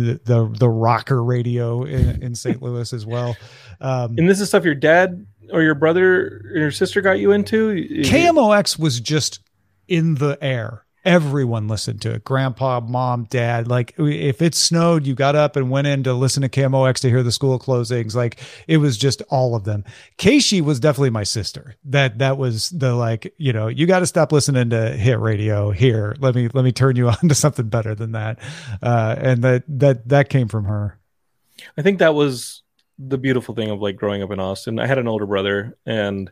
[SPEAKER 2] the rocker radio in St. Louis as well.
[SPEAKER 1] And this is stuff your dad or your brother or your sister got you into?
[SPEAKER 2] KMOX was just in the air. Everyone listened to it. Grandpa, mom, dad. Like, if it snowed, you got up and went in to listen to KMOX to hear the school closings. Like, it was just all of them. KSHE was definitely my sister. That was the, like, you got to stop listening to hit radio here. Let me turn you on to something better than that. And that came from her.
[SPEAKER 1] I think that was the beautiful thing of, like, growing up in Austin. I had an older brother, and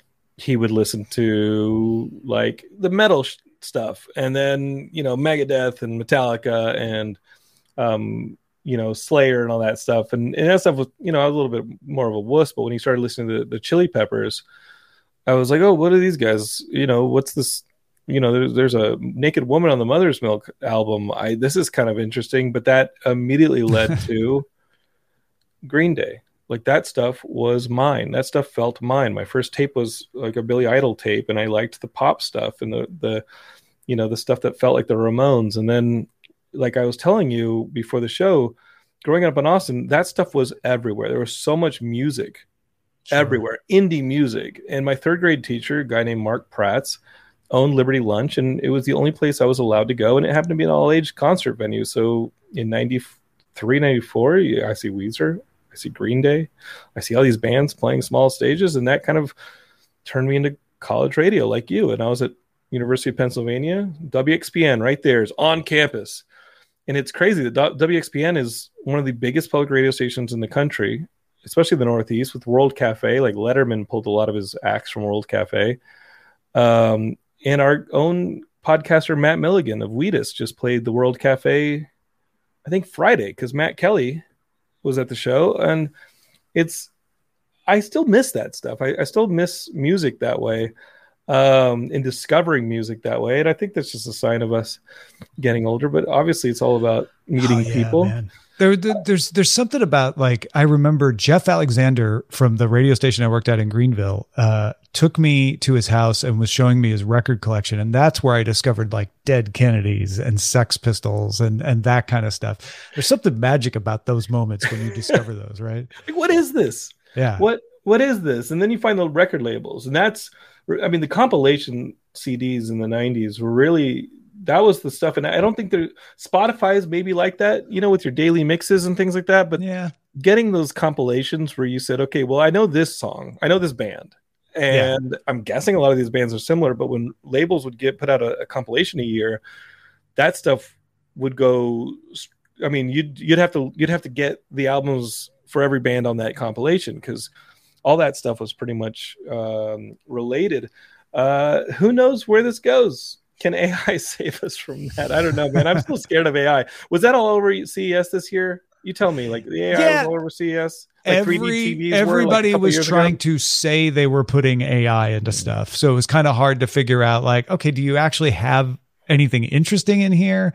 [SPEAKER 1] he would listen to, like, the metal stuff, and then Megadeth and Metallica and Slayer and all that stuff, and that stuff was, I was a little bit more of a wuss, but when he started listening to the Chili Peppers, I was like, oh, what are these guys, what's this, there's a Naked Woman on the Mother's Milk album, this is kind of interesting, but that immediately led to Green Day. Like, that stuff was mine. That stuff felt mine. My first tape was like a Billy Idol tape, and I liked the pop stuff and the stuff that felt like the Ramones. And then, like I was telling you before the show, growing up in Austin, that stuff was everywhere. There was so much music everywhere, indie music. And my third grade teacher, a guy named Mark Pratz, owned Liberty Lunch, and it was the only place I was allowed to go. And it happened to be an all-age concert venue. So in 93, 94, I see Weezer. I see Green Day. I see all these bands playing small stages, and that kind of turned me into college radio like you. And I was at University of Pennsylvania. WXPN right there is on campus. And it's crazy that WXPN is one of the biggest public radio stations in the country, especially the Northeast, with World Cafe. Like, Letterman pulled a lot of his acts from World Cafe. And our own podcaster, Matt Milligan of Wheatus, just played the World Cafe, I think Friday, because Matt Kelly was at the show. And I still miss that stuff. I still miss music that way, and discovering music that way. And I think that's just a sign of us getting older, but obviously it's all about meeting people. Man.
[SPEAKER 2] There's something about, like, I remember Jeff Alexander from the radio station I worked at in Greenville, took me to his house and was showing me his record collection. And that's where I discovered, like, Dead Kennedys and Sex Pistols and that kind of stuff. There's something magic about those moments when you discover those, right?
[SPEAKER 1] Like, what is this?
[SPEAKER 2] Yeah.
[SPEAKER 1] What is this? And then you find the record labels, and the compilation CDs in the 90s were really, that was the stuff. And I don't think Spotify is maybe like that, with your daily mixes and things like that. But yeah, getting those compilations where you said, okay, well, I know this song, I know this band, and I'm guessing a lot of these bands are similar. But when labels would put out a compilation a year, that stuff would go. I mean, you'd have to get the albums for every band on that compilation, because all that stuff was pretty much related. Who knows where this goes? Can AI save us from that? I don't know, man. I'm still scared of AI. Was that all over CES this year? You tell me, like the AI was all over CES? Like 3D TVs
[SPEAKER 2] everybody was trying to say they were putting AI into stuff. So it was kind of hard to figure out, like, okay, do you actually have anything interesting in here?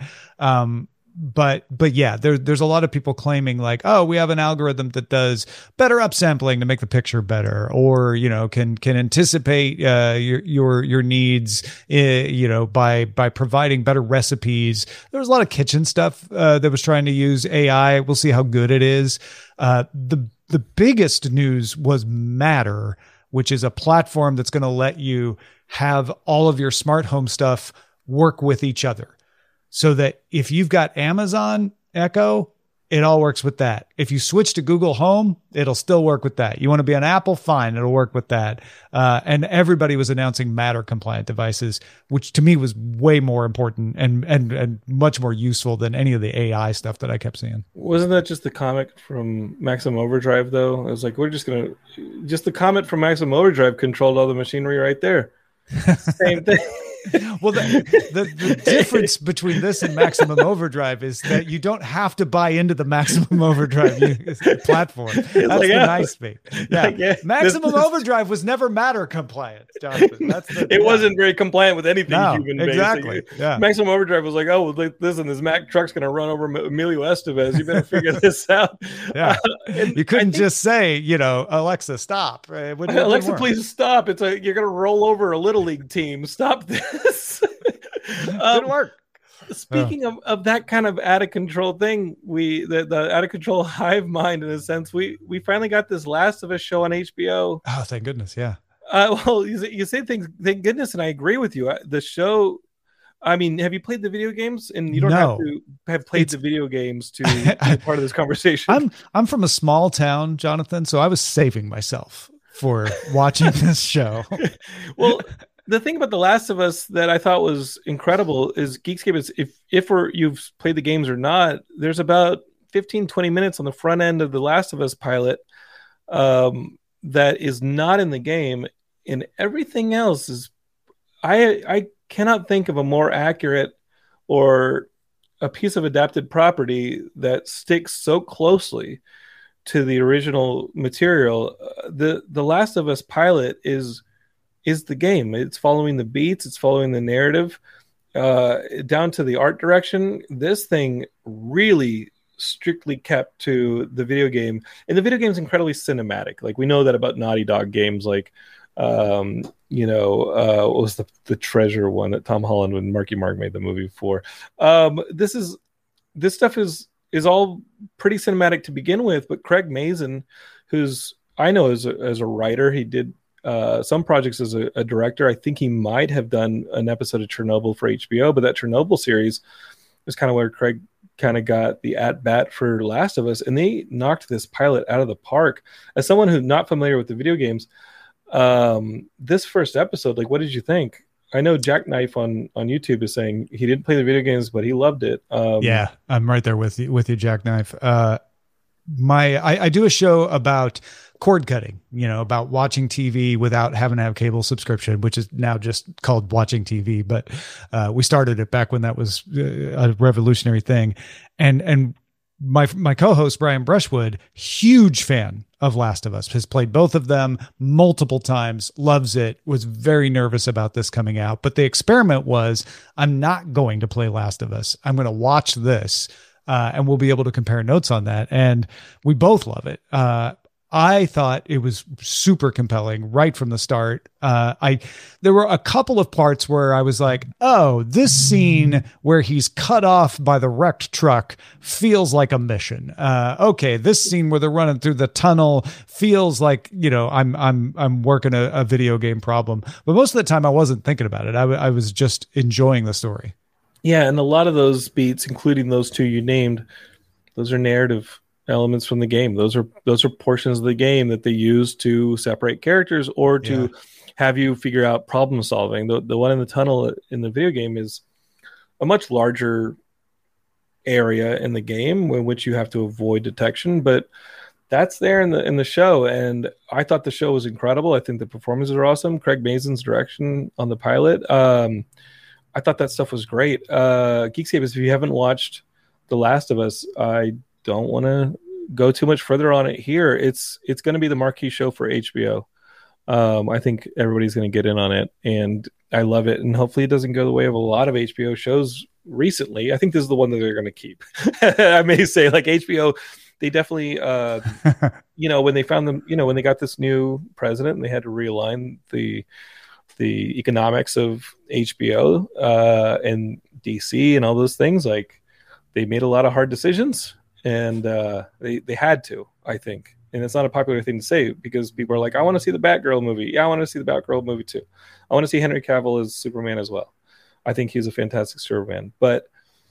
[SPEAKER 2] But yeah, there's a lot of people claiming like, oh, we have an algorithm that does better upsampling to make the picture better, or, you know, can anticipate your needs, you know, by providing better recipes. There was a lot of kitchen stuff that was trying to use AI. We'll see how good it is. The biggest news was Matter, which is a platform that's going to let you have all of your smart home stuff work with each other. So that if you've got Amazon Echo, it all works with that. If you switch to Google Home, it'll still work with that. You want to be on Apple? Fine, it'll work with that. And everybody was announcing Matter compliant devices, which to me was way more important and much more useful than any of the AI stuff that I kept seeing.
[SPEAKER 1] Wasn't that just the comic from Maximum Overdrive, though? I was like, just the comet from Maximum Overdrive controlled all the machinery right there. Same thing.
[SPEAKER 2] Well, the difference between this and Maximum Overdrive is that you don't have to buy into the Maximum Overdrive platform. That's like, the nice thing. Yeah. Like, Maximum Overdrive was never Matter compliant, Jonathan.
[SPEAKER 1] It wasn't very compliant with anything human-based.
[SPEAKER 2] Exactly. Yeah.
[SPEAKER 1] Maximum Overdrive was like, oh, well, listen, this Mack truck's going to run over Emilio Estevez. You better figure this out.
[SPEAKER 2] Yeah. You couldn't just say, you know, Alexa, stop.
[SPEAKER 1] Alexa, please stop. You're going to roll over a Little League team. Stop this.
[SPEAKER 2] Didn't work.
[SPEAKER 1] Speaking of that kind of out of control thing, the out of control hive mind, in a sense, we finally got this Last of Us show on HBO.
[SPEAKER 2] Oh, thank goodness! Yeah.
[SPEAKER 1] Well, you say things, thank goodness, and I agree with you. The show. I mean, have you played the video games? And you don't have to have played the video games to be part of this conversation.
[SPEAKER 2] I'm from a small town, Jonathan, so I was saving myself for watching this show.
[SPEAKER 1] Well. The thing about The Last of Us that I thought was incredible is Geekscape is if you've played the games or not, there's about 15-20 minutes on the front end of The Last of Us pilot that is not in the game, and everything else is I cannot think of a more accurate or a piece of adapted property that sticks so closely to the original material. The Last of Us pilot is the game. It's following the beats. It's following the narrative down to the art direction. This thing really strictly kept to the video game. And the video game is incredibly cinematic. Like, we know that about Naughty Dog games like, what was the Treasure one that Tom Holland and Marky Mark made the movie for. This stuff is all pretty cinematic to begin with, but Craig Mazin, who's I know as a writer, he did some projects as a director. I think he might have done an episode of Chernobyl for HBO, but that Chernobyl series is kind of where Craig kind of got the at-bat for Last of Us, and they knocked this pilot out of the park. As someone who's not familiar with the video games, this first episode, like, what did you think? I know Jackknife on YouTube is saying he didn't play the video games, but he loved it.
[SPEAKER 2] Yeah, I'm right there with you, Jackknife. I do a show about cord cutting, about watching TV without having to have cable subscription, which is now just called watching TV. But we started it back when that was a revolutionary thing. And my co-host, Brian Brushwood, huge fan of Last of Us, has played both of them multiple times, loves it, was very nervous about this coming out. But the experiment was, I'm not going to play Last of Us. I'm going to watch this. And we'll be able to compare notes on that. And we both love it. I thought it was super compelling right from the start. There were a couple of parts where I was like, oh, this scene where he's cut off by the wrecked truck feels like a mission. Okay, this scene where they're running through the tunnel feels like, I'm working a video game problem. But most of the time I wasn't thinking about it. I was just enjoying the story.
[SPEAKER 1] Yeah, and a lot of those beats, including those two you named, those are narrative elements from the game. Those are portions of the game that they use to separate characters or to have you figure out problem solving. The one in the tunnel in the video game is a much larger area in the game in which you have to avoid detection, but that's there in the show, and I thought the show was incredible. I think the performances are awesome. Craig Mazin's direction on the pilot, I thought that stuff was great. Geekscape, if you haven't watched The Last of Us, I don't want to go too much further on it here. It's going to be the marquee show for HBO. I think everybody's going to get in on it, and I love it. And hopefully, it doesn't go the way of a lot of HBO shows recently. I think this is the one that they're going to keep. I may say, like HBO, they definitely, when they found them, when they got this new president and they had to realign the economics of HBO and DC and all those things, like they made a lot of hard decisions, and they had to, I think. And it's not a popular thing to say because people are like, I want to see the Batgirl movie. Yeah, I want to see the Batgirl movie too. I want to see Henry Cavill as Superman as well. I think he's a fantastic Superman, but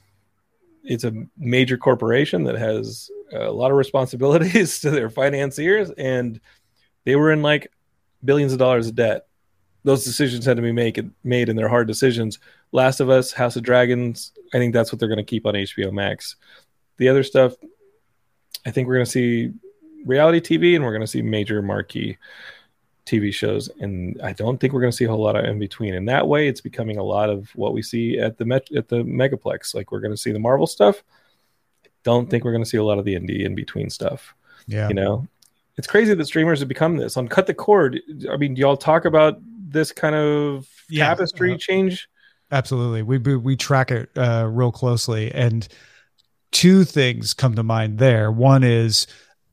[SPEAKER 1] it's a major corporation that has a lot of responsibilities to their financiers, and they were in like billions of dollars of debt. Those decisions had to be made, and they're hard decisions. Last of Us, House of Dragons, I think that's what they're going to keep on HBO Max. The other stuff, I think we're going to see reality TV, and we're going to see major marquee TV shows, and I don't think we're going to see a whole lot of in between. In that way, it's becoming a lot of what we see at the Megaplex. Like, we're going to see the Marvel stuff. I don't think we're going to see a lot of the indie in between stuff.
[SPEAKER 2] Yeah,
[SPEAKER 1] it's crazy that streamers have become this. On Cut the Cord, I mean, do y'all talk about this kind of tapestry change?
[SPEAKER 2] Absolutely. We track it real closely, and two things come to mind there. One is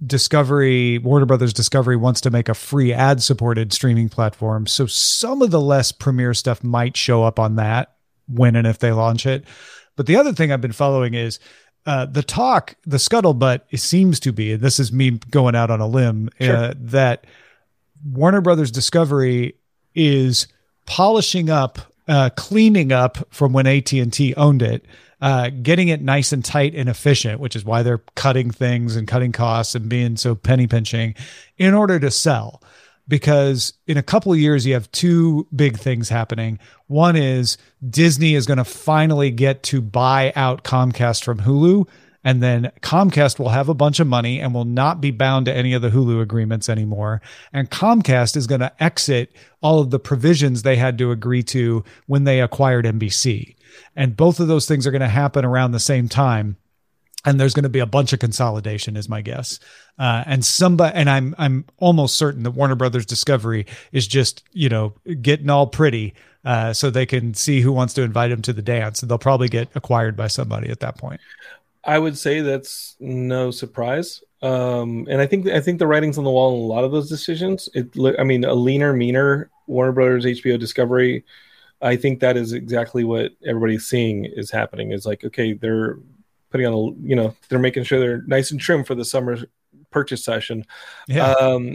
[SPEAKER 2] Warner Brothers Discovery wants to make a free ad-supported streaming platform, so some of the less premiere stuff might show up on that when and if they launch it. But the other thing I've been following is the scuttlebutt, it seems to be, and this is me going out on a limb, sure, that Warner Brothers Discovery is polishing up, cleaning up from when AT&T owned it, getting it nice and tight and efficient, which is why they're cutting things and cutting costs and being so penny pinching in order to sell. Because in a couple of years, you have two big things happening. One is Disney is going to finally get to buy out Comcast from Hulu, and then Comcast will have a bunch of money and will not be bound to any of the Hulu agreements anymore. And Comcast is going to exit all of the provisions they had to agree to when they acquired NBC. And both of those things are going to happen around the same time. And there's going to be a bunch of consolidation, is my guess. And I'm almost certain that Warner Brothers Discovery is just, getting all pretty so they can see who wants to invite them to the dance. And they'll probably get acquired by somebody at that point.
[SPEAKER 1] I would say that's no surprise. And I think the writing's on the wall in a lot of those decisions. A leaner, meaner Warner Brothers HBO Discovery, I think that is exactly what everybody's seeing is happening. It's like, okay, they're putting on they're making sure they're nice and trim for the summer purchase session. Yeah.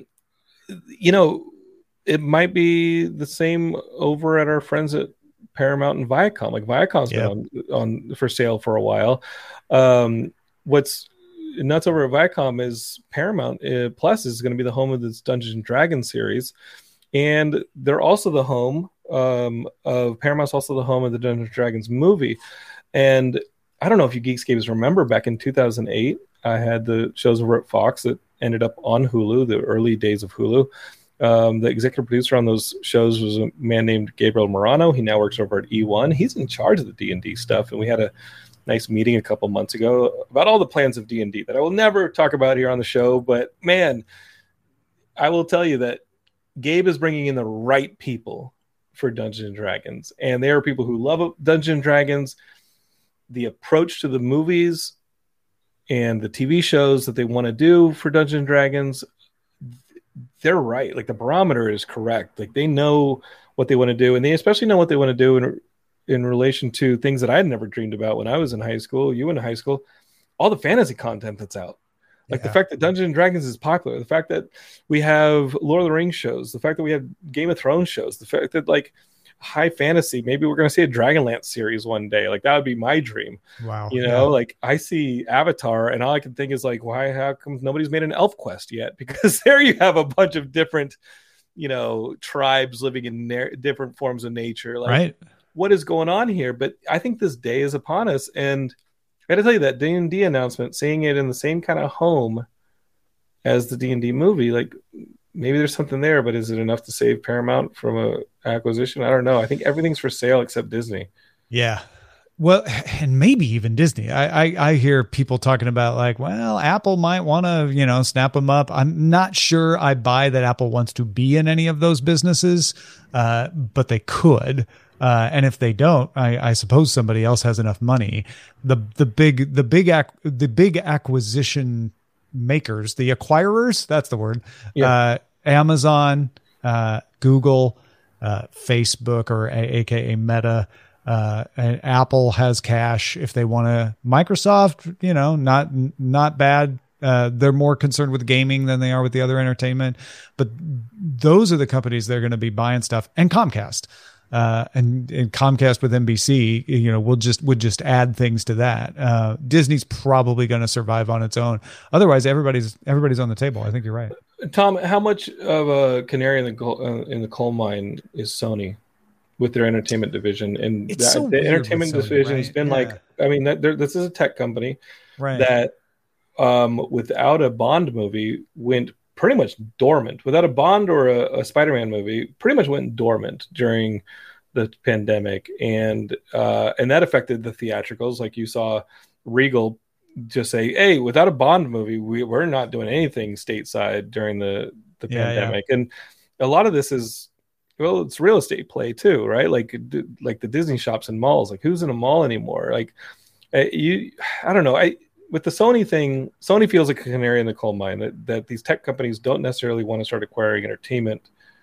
[SPEAKER 1] It might be the same over at our friends at Paramount and Viacom. Like, Viacom's been on for sale for a while. What's nuts over at Viacom is Paramount Plus is going to be the home of this Dungeons and Dragons series, and they're also the home of Paramount's also the home of the Dungeons and Dragons movie. And I don't know if you Geekscapists remember back in 2008, I had the shows over at Fox that ended up on Hulu, the early days of Hulu. The executive producer on those shows was a man named Gabriel Morano. He now works over at E1. He's in charge of the D&D stuff, and we had a nice meeting a couple months ago about all the plans of D&D that I will never talk about here on the show. But man, I will tell you that Gabe is bringing in the right people for Dungeons and Dragons, and they are people who love Dungeons and Dragons. The approach to the movies and the TV shows that they want to do for Dungeons and Dragons, they're right. Like, the barometer is correct. Like, they know what they want to do, and they especially know what they want to do in relation to things that I had never dreamed about when I was in high school, you in high school, all the fantasy content that's out. Like, the fact that Dungeons and Dragons is popular, the fact that we have Lord of the Rings shows, the fact that we have Game of Thrones shows, the fact that, like, high fantasy, maybe we're going to see a Dragonlance series one day. Like, that would be my dream.
[SPEAKER 2] Wow.
[SPEAKER 1] Like, I see Avatar and all I can think is like, how come nobody's made an elf quest yet? Because there you have a bunch of different, tribes living in different forms of nature. Like,
[SPEAKER 2] right.
[SPEAKER 1] What is going on here? But I think this day is upon us. And I got to tell you, that D&D announcement, seeing it in the same kind of home as the D&D movie. Like maybe there's something there, but is it enough to save Paramount from a acquisition? I don't know. I think everything's for sale except Disney.
[SPEAKER 2] Yeah. Well, and maybe even Disney. I hear people talking about like, well, Apple might want to, snap them up. I'm not sure I buy that Apple wants to be in any of those businesses, but they could. And if they don't, I suppose somebody else has enough money. The big acquisition makers, the acquirers, that's the word. Yeah. Amazon, Google, Facebook, or AKA Meta. And Apple has cash if they want to. Microsoft, not bad. They're more concerned with gaming than they are with the other entertainment, but those are the companies that are going to be buying stuff. And Comcast, and Comcast with NBC, would just add things to that. Disney's probably going to survive on its own. Otherwise, everybody's on the table. I think you're right.
[SPEAKER 1] Tom, how much of a canary in the coal mine is Sony with their entertainment division? And the entertainment division has been like, I mean, this is a tech company that without a Bond movie went pretty much dormant. Without a Bond or a Spider-Man movie, pretty much went dormant during the pandemic. And that affected the theatricals. Like you saw Regal just say, hey, without a Bond movie, we're not doing anything stateside during the pandemic. And a lot of this is, well, it's real estate play too, right? Like the Disney shops and malls. Like who's in a mall anymore? Like I don't know. With the Sony thing, Sony feels like a canary in the coal mine that these tech companies don't necessarily want to start acquiring entertainment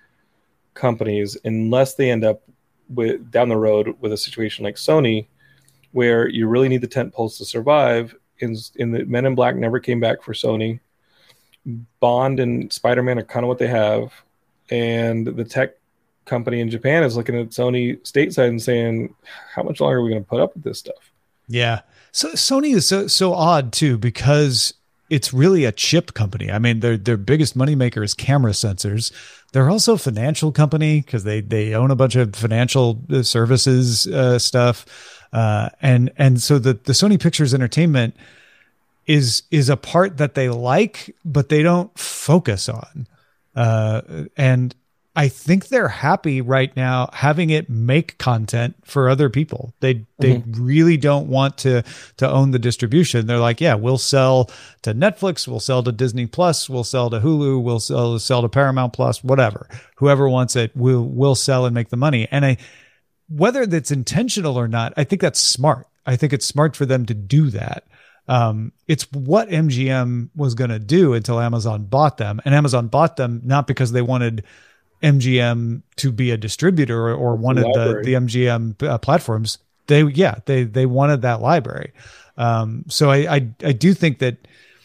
[SPEAKER 1] companies unless they end up with down the road with a situation like Sony, where you really need the tent poles to survive. In the Men in Black never came back for Sony. Bond and Spider-Man are kind of what they have, and the tech company in Japan is looking at Sony stateside and saying, how much longer are we going to put up with this stuff?
[SPEAKER 2] Yeah. So Sony is so odd too, because it's really a chip company. I mean, their biggest moneymaker is camera sensors. They're also a financial company because they own a bunch of financial services stuff. And so the Sony Pictures Entertainment is a part that they like, but they don't focus on. And I think they're happy right now having it make content for other people. They really don't want to own the distribution. They're like, yeah, we'll sell to Netflix, we'll sell to Disney Plus, we'll sell to Hulu, we'll sell to Paramount Plus, whatever. Whoever wants it, we'll sell and make the money. And whether that's intentional or not, I think that's smart. I think it's smart for them to do that. It's what MGM was going to do until Amazon bought them, and Amazon bought them not because they wanted MGM to be a distributor or wanted the MGM platforms. They wanted that library. So I do think that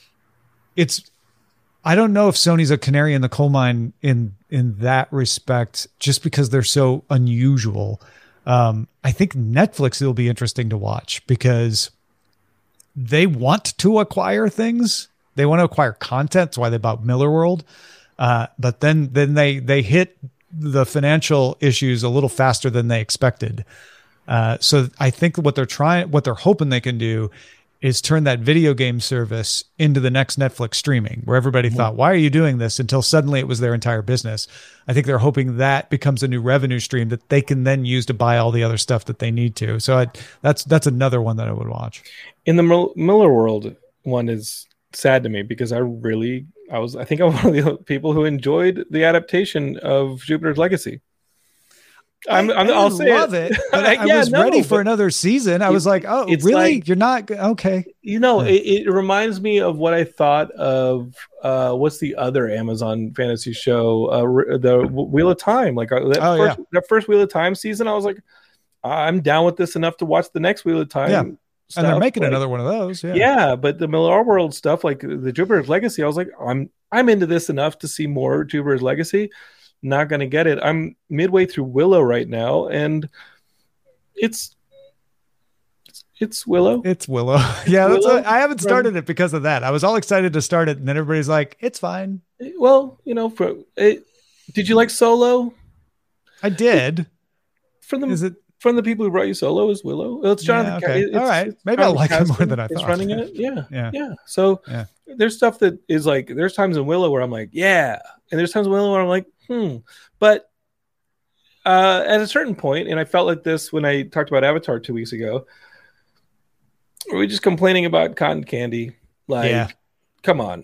[SPEAKER 2] I don't know if Sony's a canary in the coal mine in that respect, just because they're so unusual. I think Netflix will be interesting to watch because they want to acquire things. They want to acquire content. That's why they bought Millarworld. But then they hit the financial issues a little faster than they expected. So I think what they're hoping they can do is turn that video game service into the next Netflix streaming, where everybody thought, why are you doing this? Until suddenly it was their entire business. I think they're hoping that becomes a new revenue stream that they can then use to buy all the other stuff that they need to. So that's another one that I would watch.
[SPEAKER 1] In the Millarworld one is sad to me because I think I'm one of the people who enjoyed the adaptation of Jupiter's Legacy.
[SPEAKER 2] I'll love it, but I was ready for another season. I was like, oh, really? Like, you're not okay.
[SPEAKER 1] It reminds me of what I thought of what's the other Amazon fantasy show, the Wheel of Time. Like that first Wheel of Time season, I was like, I'm down with this enough to watch the next Wheel of Time.
[SPEAKER 2] Yeah. Stuff. And they're making another one of those.
[SPEAKER 1] Yeah, but the Millarworld stuff, like the Jupiter's Legacy, I was like, I'm into this enough to see more Jupiter's Legacy. Not going to get it. I'm midway through Willow right now, and it's Willow.
[SPEAKER 2] It's Willow. Yeah, Willow. I haven't started it because of that. I was all excited to start it, and then everybody's like, "It's fine."
[SPEAKER 1] Well, did you like Solo?
[SPEAKER 2] I did.
[SPEAKER 1] Is it from the people who brought you Solo is Willow. Well, it's Jonathan.
[SPEAKER 2] Okay. All right. Maybe I like it more than I thought.
[SPEAKER 1] It's running it. Yeah.
[SPEAKER 2] Yeah.
[SPEAKER 1] Yeah. So there's stuff that is like, there's times in Willow where I'm like, yeah. And there's times in Willow where I'm like, But at a certain point, and I felt like this when I talked about Avatar 2 weeks ago, are we just complaining about cotton candy? Like, come on.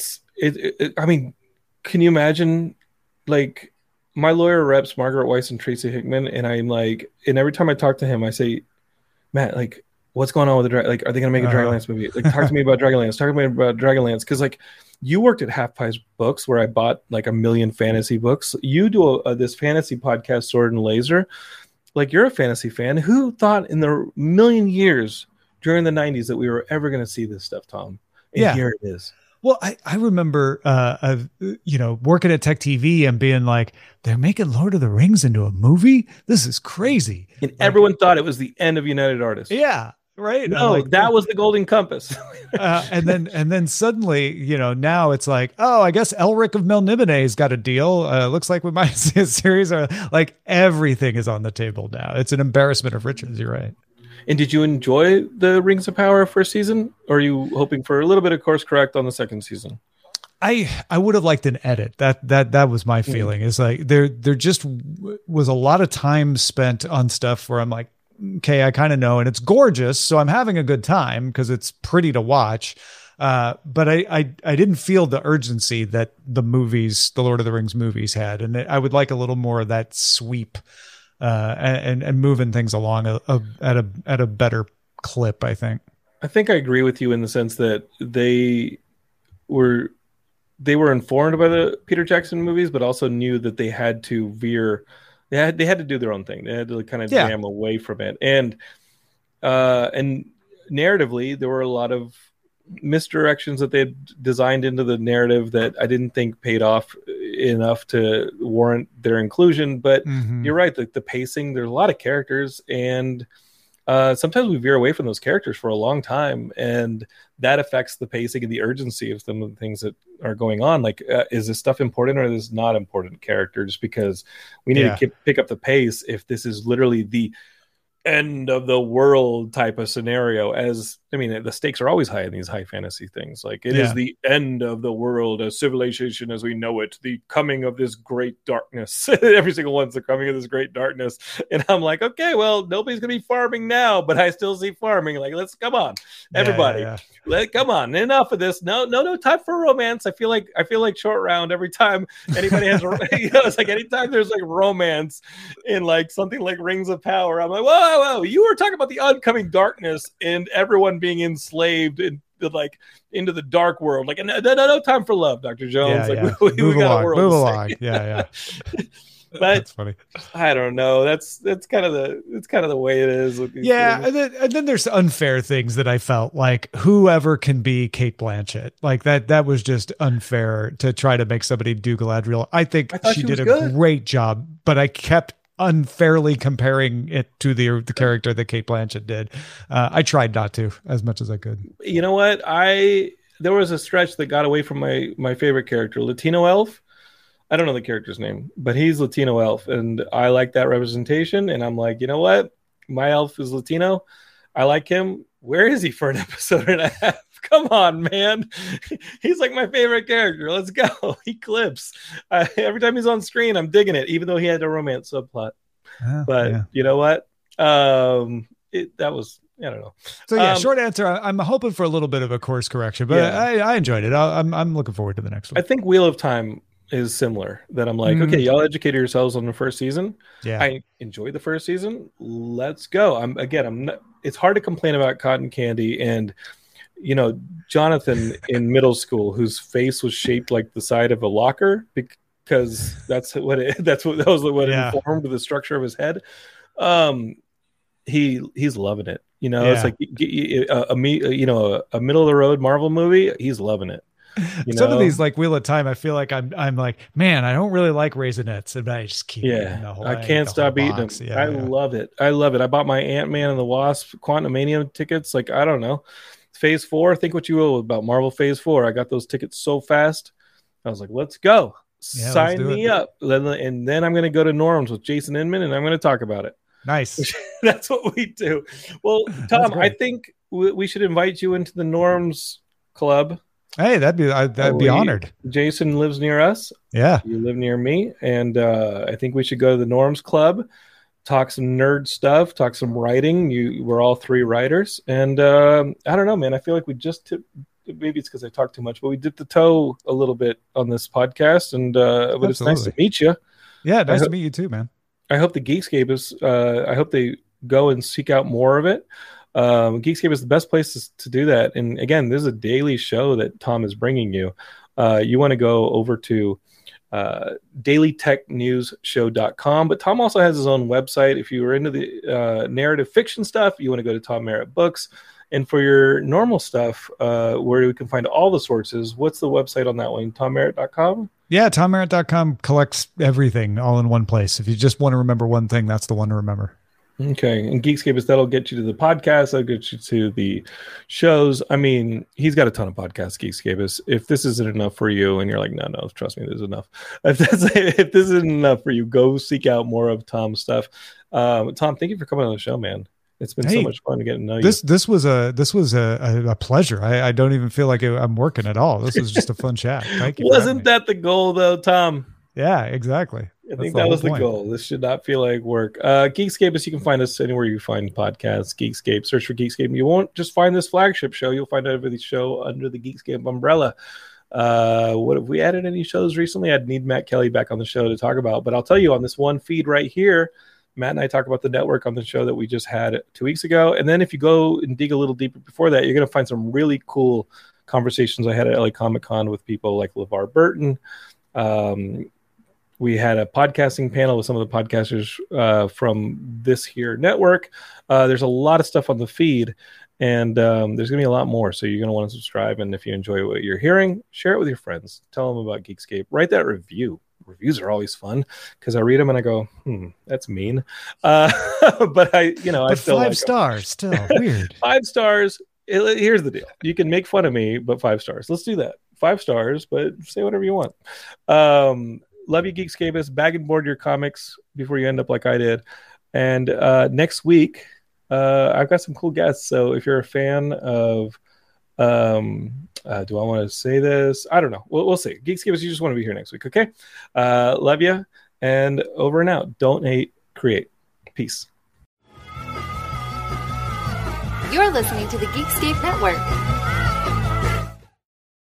[SPEAKER 1] I mean, can you imagine, like, my lawyer reps Margaret Weiss and Tracy Hickman, and I'm like, and every time I talk to him, I say, Matt, like, what's going on with the like? Are they going to make a Dragonlance movie? Like, talk to me about Dragonlance. Talk to me about Dragonlance, because like, you worked at Half Price Books, where I bought like 1 million fantasy books. You do this fantasy podcast, Sword and Laser. Like, you're a fantasy fan. Who thought in the million years during the 90s that we were ever going to see this stuff, Tom? And here it is.
[SPEAKER 2] Well, I remember, working at Tech TV and being like, they're making Lord of the Rings into a movie? This is crazy.
[SPEAKER 1] And everyone thought it was the end of United Artists.
[SPEAKER 2] Yeah. Right.
[SPEAKER 1] No, like, that was the golden compass.
[SPEAKER 2] and then suddenly, now it's like, oh, I guess Elric of Melniboné's got a deal. Looks like we might see a series. Or like, everything is on the table now. It's an embarrassment of riches. You're right.
[SPEAKER 1] And did you enjoy the Rings of Power first season? Or are you hoping for a little bit of course correct on the second season?
[SPEAKER 2] I would have liked an edit. That was my feeling. Is like there just was a lot of time spent on stuff where I'm like, okay, I kind of know, and it's gorgeous, so I'm having a good time because it's pretty to watch. But I didn't feel the urgency that the Lord of the Rings movies had, and I would like a little more of that sweep. And moving things along at a better clip, I think.
[SPEAKER 1] I think I agree with you in the sense that they were informed by the Peter Jackson movies, but also knew that they had to veer. They had to do their own thing. They had to kind of jam away from it, and narratively, there were a lot of misdirections that they had designed into the narrative that I didn't think paid off enough to warrant their inclusion. But you're right, the pacing, there's a lot of characters, and sometimes we veer away from those characters for a long time, and that affects the pacing and the urgency of some of the things that are going on. Like, is this stuff important or is this not important character? Just because we need to pick up the pace if this is literally the end of the world type of scenario. The stakes are always high in these high fantasy things. Like, it is the end of the world, a civilization as we know it, the coming of this great darkness. Every single one's the coming of this great darkness. And I'm like, okay, well, nobody's gonna be farming now, but I still see farming. Like, let's come on, everybody. Come on, enough of this. No time for romance. I feel like Short Round every time anybody has it's like anytime there's like romance in like something like Rings of Power, I'm like, whoa, you were talking about the oncoming darkness and everyone being enslaved into the dark world. Like, no time for love, Dr. Jones. We got a world.
[SPEAKER 2] Move along. Yeah.
[SPEAKER 1] But
[SPEAKER 2] that's funny.
[SPEAKER 1] I don't know. That's kind of the way it is. With these
[SPEAKER 2] things. And then there's unfair things that I felt like whoever can be Kate Blanchett, like that was just unfair to try to make somebody do Galadriel. I think she did a great job, but I kept unfairly comparing it to the character that Kate Blanchett did. I tried not to as much as I could.
[SPEAKER 1] You know what? There was a stretch that got away from my favorite character, Latino elf. I don't know the character's name, but he's Latino elf, and I like that representation. And I'm like, you know what? My elf is Latino. I like him. Where is he for an episode and a half? Come on, man. He's like my favorite character. Let's go. He clips. Every time he's on screen, I'm digging it, even though he had a romance subplot. You know what? That was, I don't know.
[SPEAKER 2] So short answer, I'm hoping for a little bit of a course correction, but I enjoyed it. I'm looking forward to the next one.
[SPEAKER 1] I think Wheel of Time is similar, that I'm like, okay, y'all educated yourselves on the first season. I enjoyed the first season. Let's go. I'm not, it's hard to complain about cotton candy and Jonathan in middle school, whose face was shaped like the side of a locker because that was what informed the structure of his head. He's loving it. It's like a middle of the road Marvel movie. He's loving it.
[SPEAKER 2] Some of these like Wheel of Time, I feel like I'm like, man, I don't really like Raisinets, and I just keep eating the whole.
[SPEAKER 1] I can't stop eating them. I love it. I bought my Ant-Man and the Wasp Quantumania tickets. Like, I don't know, Phase 4. Think what you will about Marvel Phase 4. I got those tickets so fast. I was like, let's go. Sign me up. And then I'm going to go to Norm's with Jason Inman, and I'm going to talk about it.
[SPEAKER 2] Nice.
[SPEAKER 1] That's what we do. Well, Tom, I think we should invite you into the Norms Club.
[SPEAKER 2] Hey, that'd be honored.
[SPEAKER 1] Jason lives near us.
[SPEAKER 2] Yeah.
[SPEAKER 1] You live near me. And I think we should go to the Norms Club, talk some nerd stuff, talk some writing. We're all three writers. And I don't know, man. I feel like we just maybe it's because I talk too much, but we dipped the toe a little bit on this podcast. And but it's nice to meet you.
[SPEAKER 2] Yeah, nice to meet you too, man.
[SPEAKER 1] I hope the Geekscape is, I hope they go and seek out more of it. Geekscape is the best place to do that. And again, this is a daily show that Tom is bringing you. You want to go over to dailytechnewsshow.com. But Tom also has his own website. If you are into the narrative fiction stuff, you want to go to Tom Merritt Books. And for your normal stuff, where we can find all the sources, what's the website on that one? TomMerritt.com? Yeah,
[SPEAKER 2] TomMerritt.com collects everything all in one place. If you just want to remember one thing, that's the one to remember.
[SPEAKER 1] Okay. And Geekscape, that'll get you to the podcast. That'll get you to the shows. I mean, he's got a ton of podcasts, Geekscape. If this isn't enough for you and you're like, no, trust me, there's enough. If this isn't enough for you, go seek out more of Tom's stuff. Tom, thank you for coming on the show, man. It's been so much fun to get to know you.
[SPEAKER 2] This was a pleasure. I don't even feel like I'm working at all. This was just a fun chat. Thank you.
[SPEAKER 1] Wasn't that the goal though, Tom?
[SPEAKER 2] Yeah, exactly.
[SPEAKER 1] I think that was the goal. This should not feel like work. Geekscape, you can find us anywhere you find podcasts. Geekscape, search for Geekscape. You won't just find this flagship show. You'll find every show under the Geekscape umbrella. What have we added any shows recently? I'd need Matt Kelly back on the show to talk about. But I'll tell you, on this one feed right here, Matt and I talk about the network on the show that we just had 2 weeks ago. And then if you go and dig a little deeper before that, you're going to find some really cool conversations I had at LA Comic Con with people like LeVar Burton. We had a podcasting panel with some of the podcasters from this here network. There's a lot of stuff on the feed, and there's going to be a lot more. So you're going to want to subscribe. And if you enjoy what you're hearing, share it with your friends. Tell them about Geekscape. Write that review. Reviews are always fun because I read them and I go, that's mean. But I still 5
[SPEAKER 2] stars, still weird.
[SPEAKER 1] 5 stars. Here's the deal. You can make fun of me, but 5 stars. Let's do that. 5 stars, but say whatever you want. Love you, Geekscapists. Bag and board your comics before you end up like I did. And next week, I've got some cool guests. So if you're a fan of, do I want to say this? I don't know. We'll see. Geekscapists, you just want to be here next week, okay? Love you. And over and out. Don't hate, create. Peace.
[SPEAKER 3] You're listening to the Geekscape Network.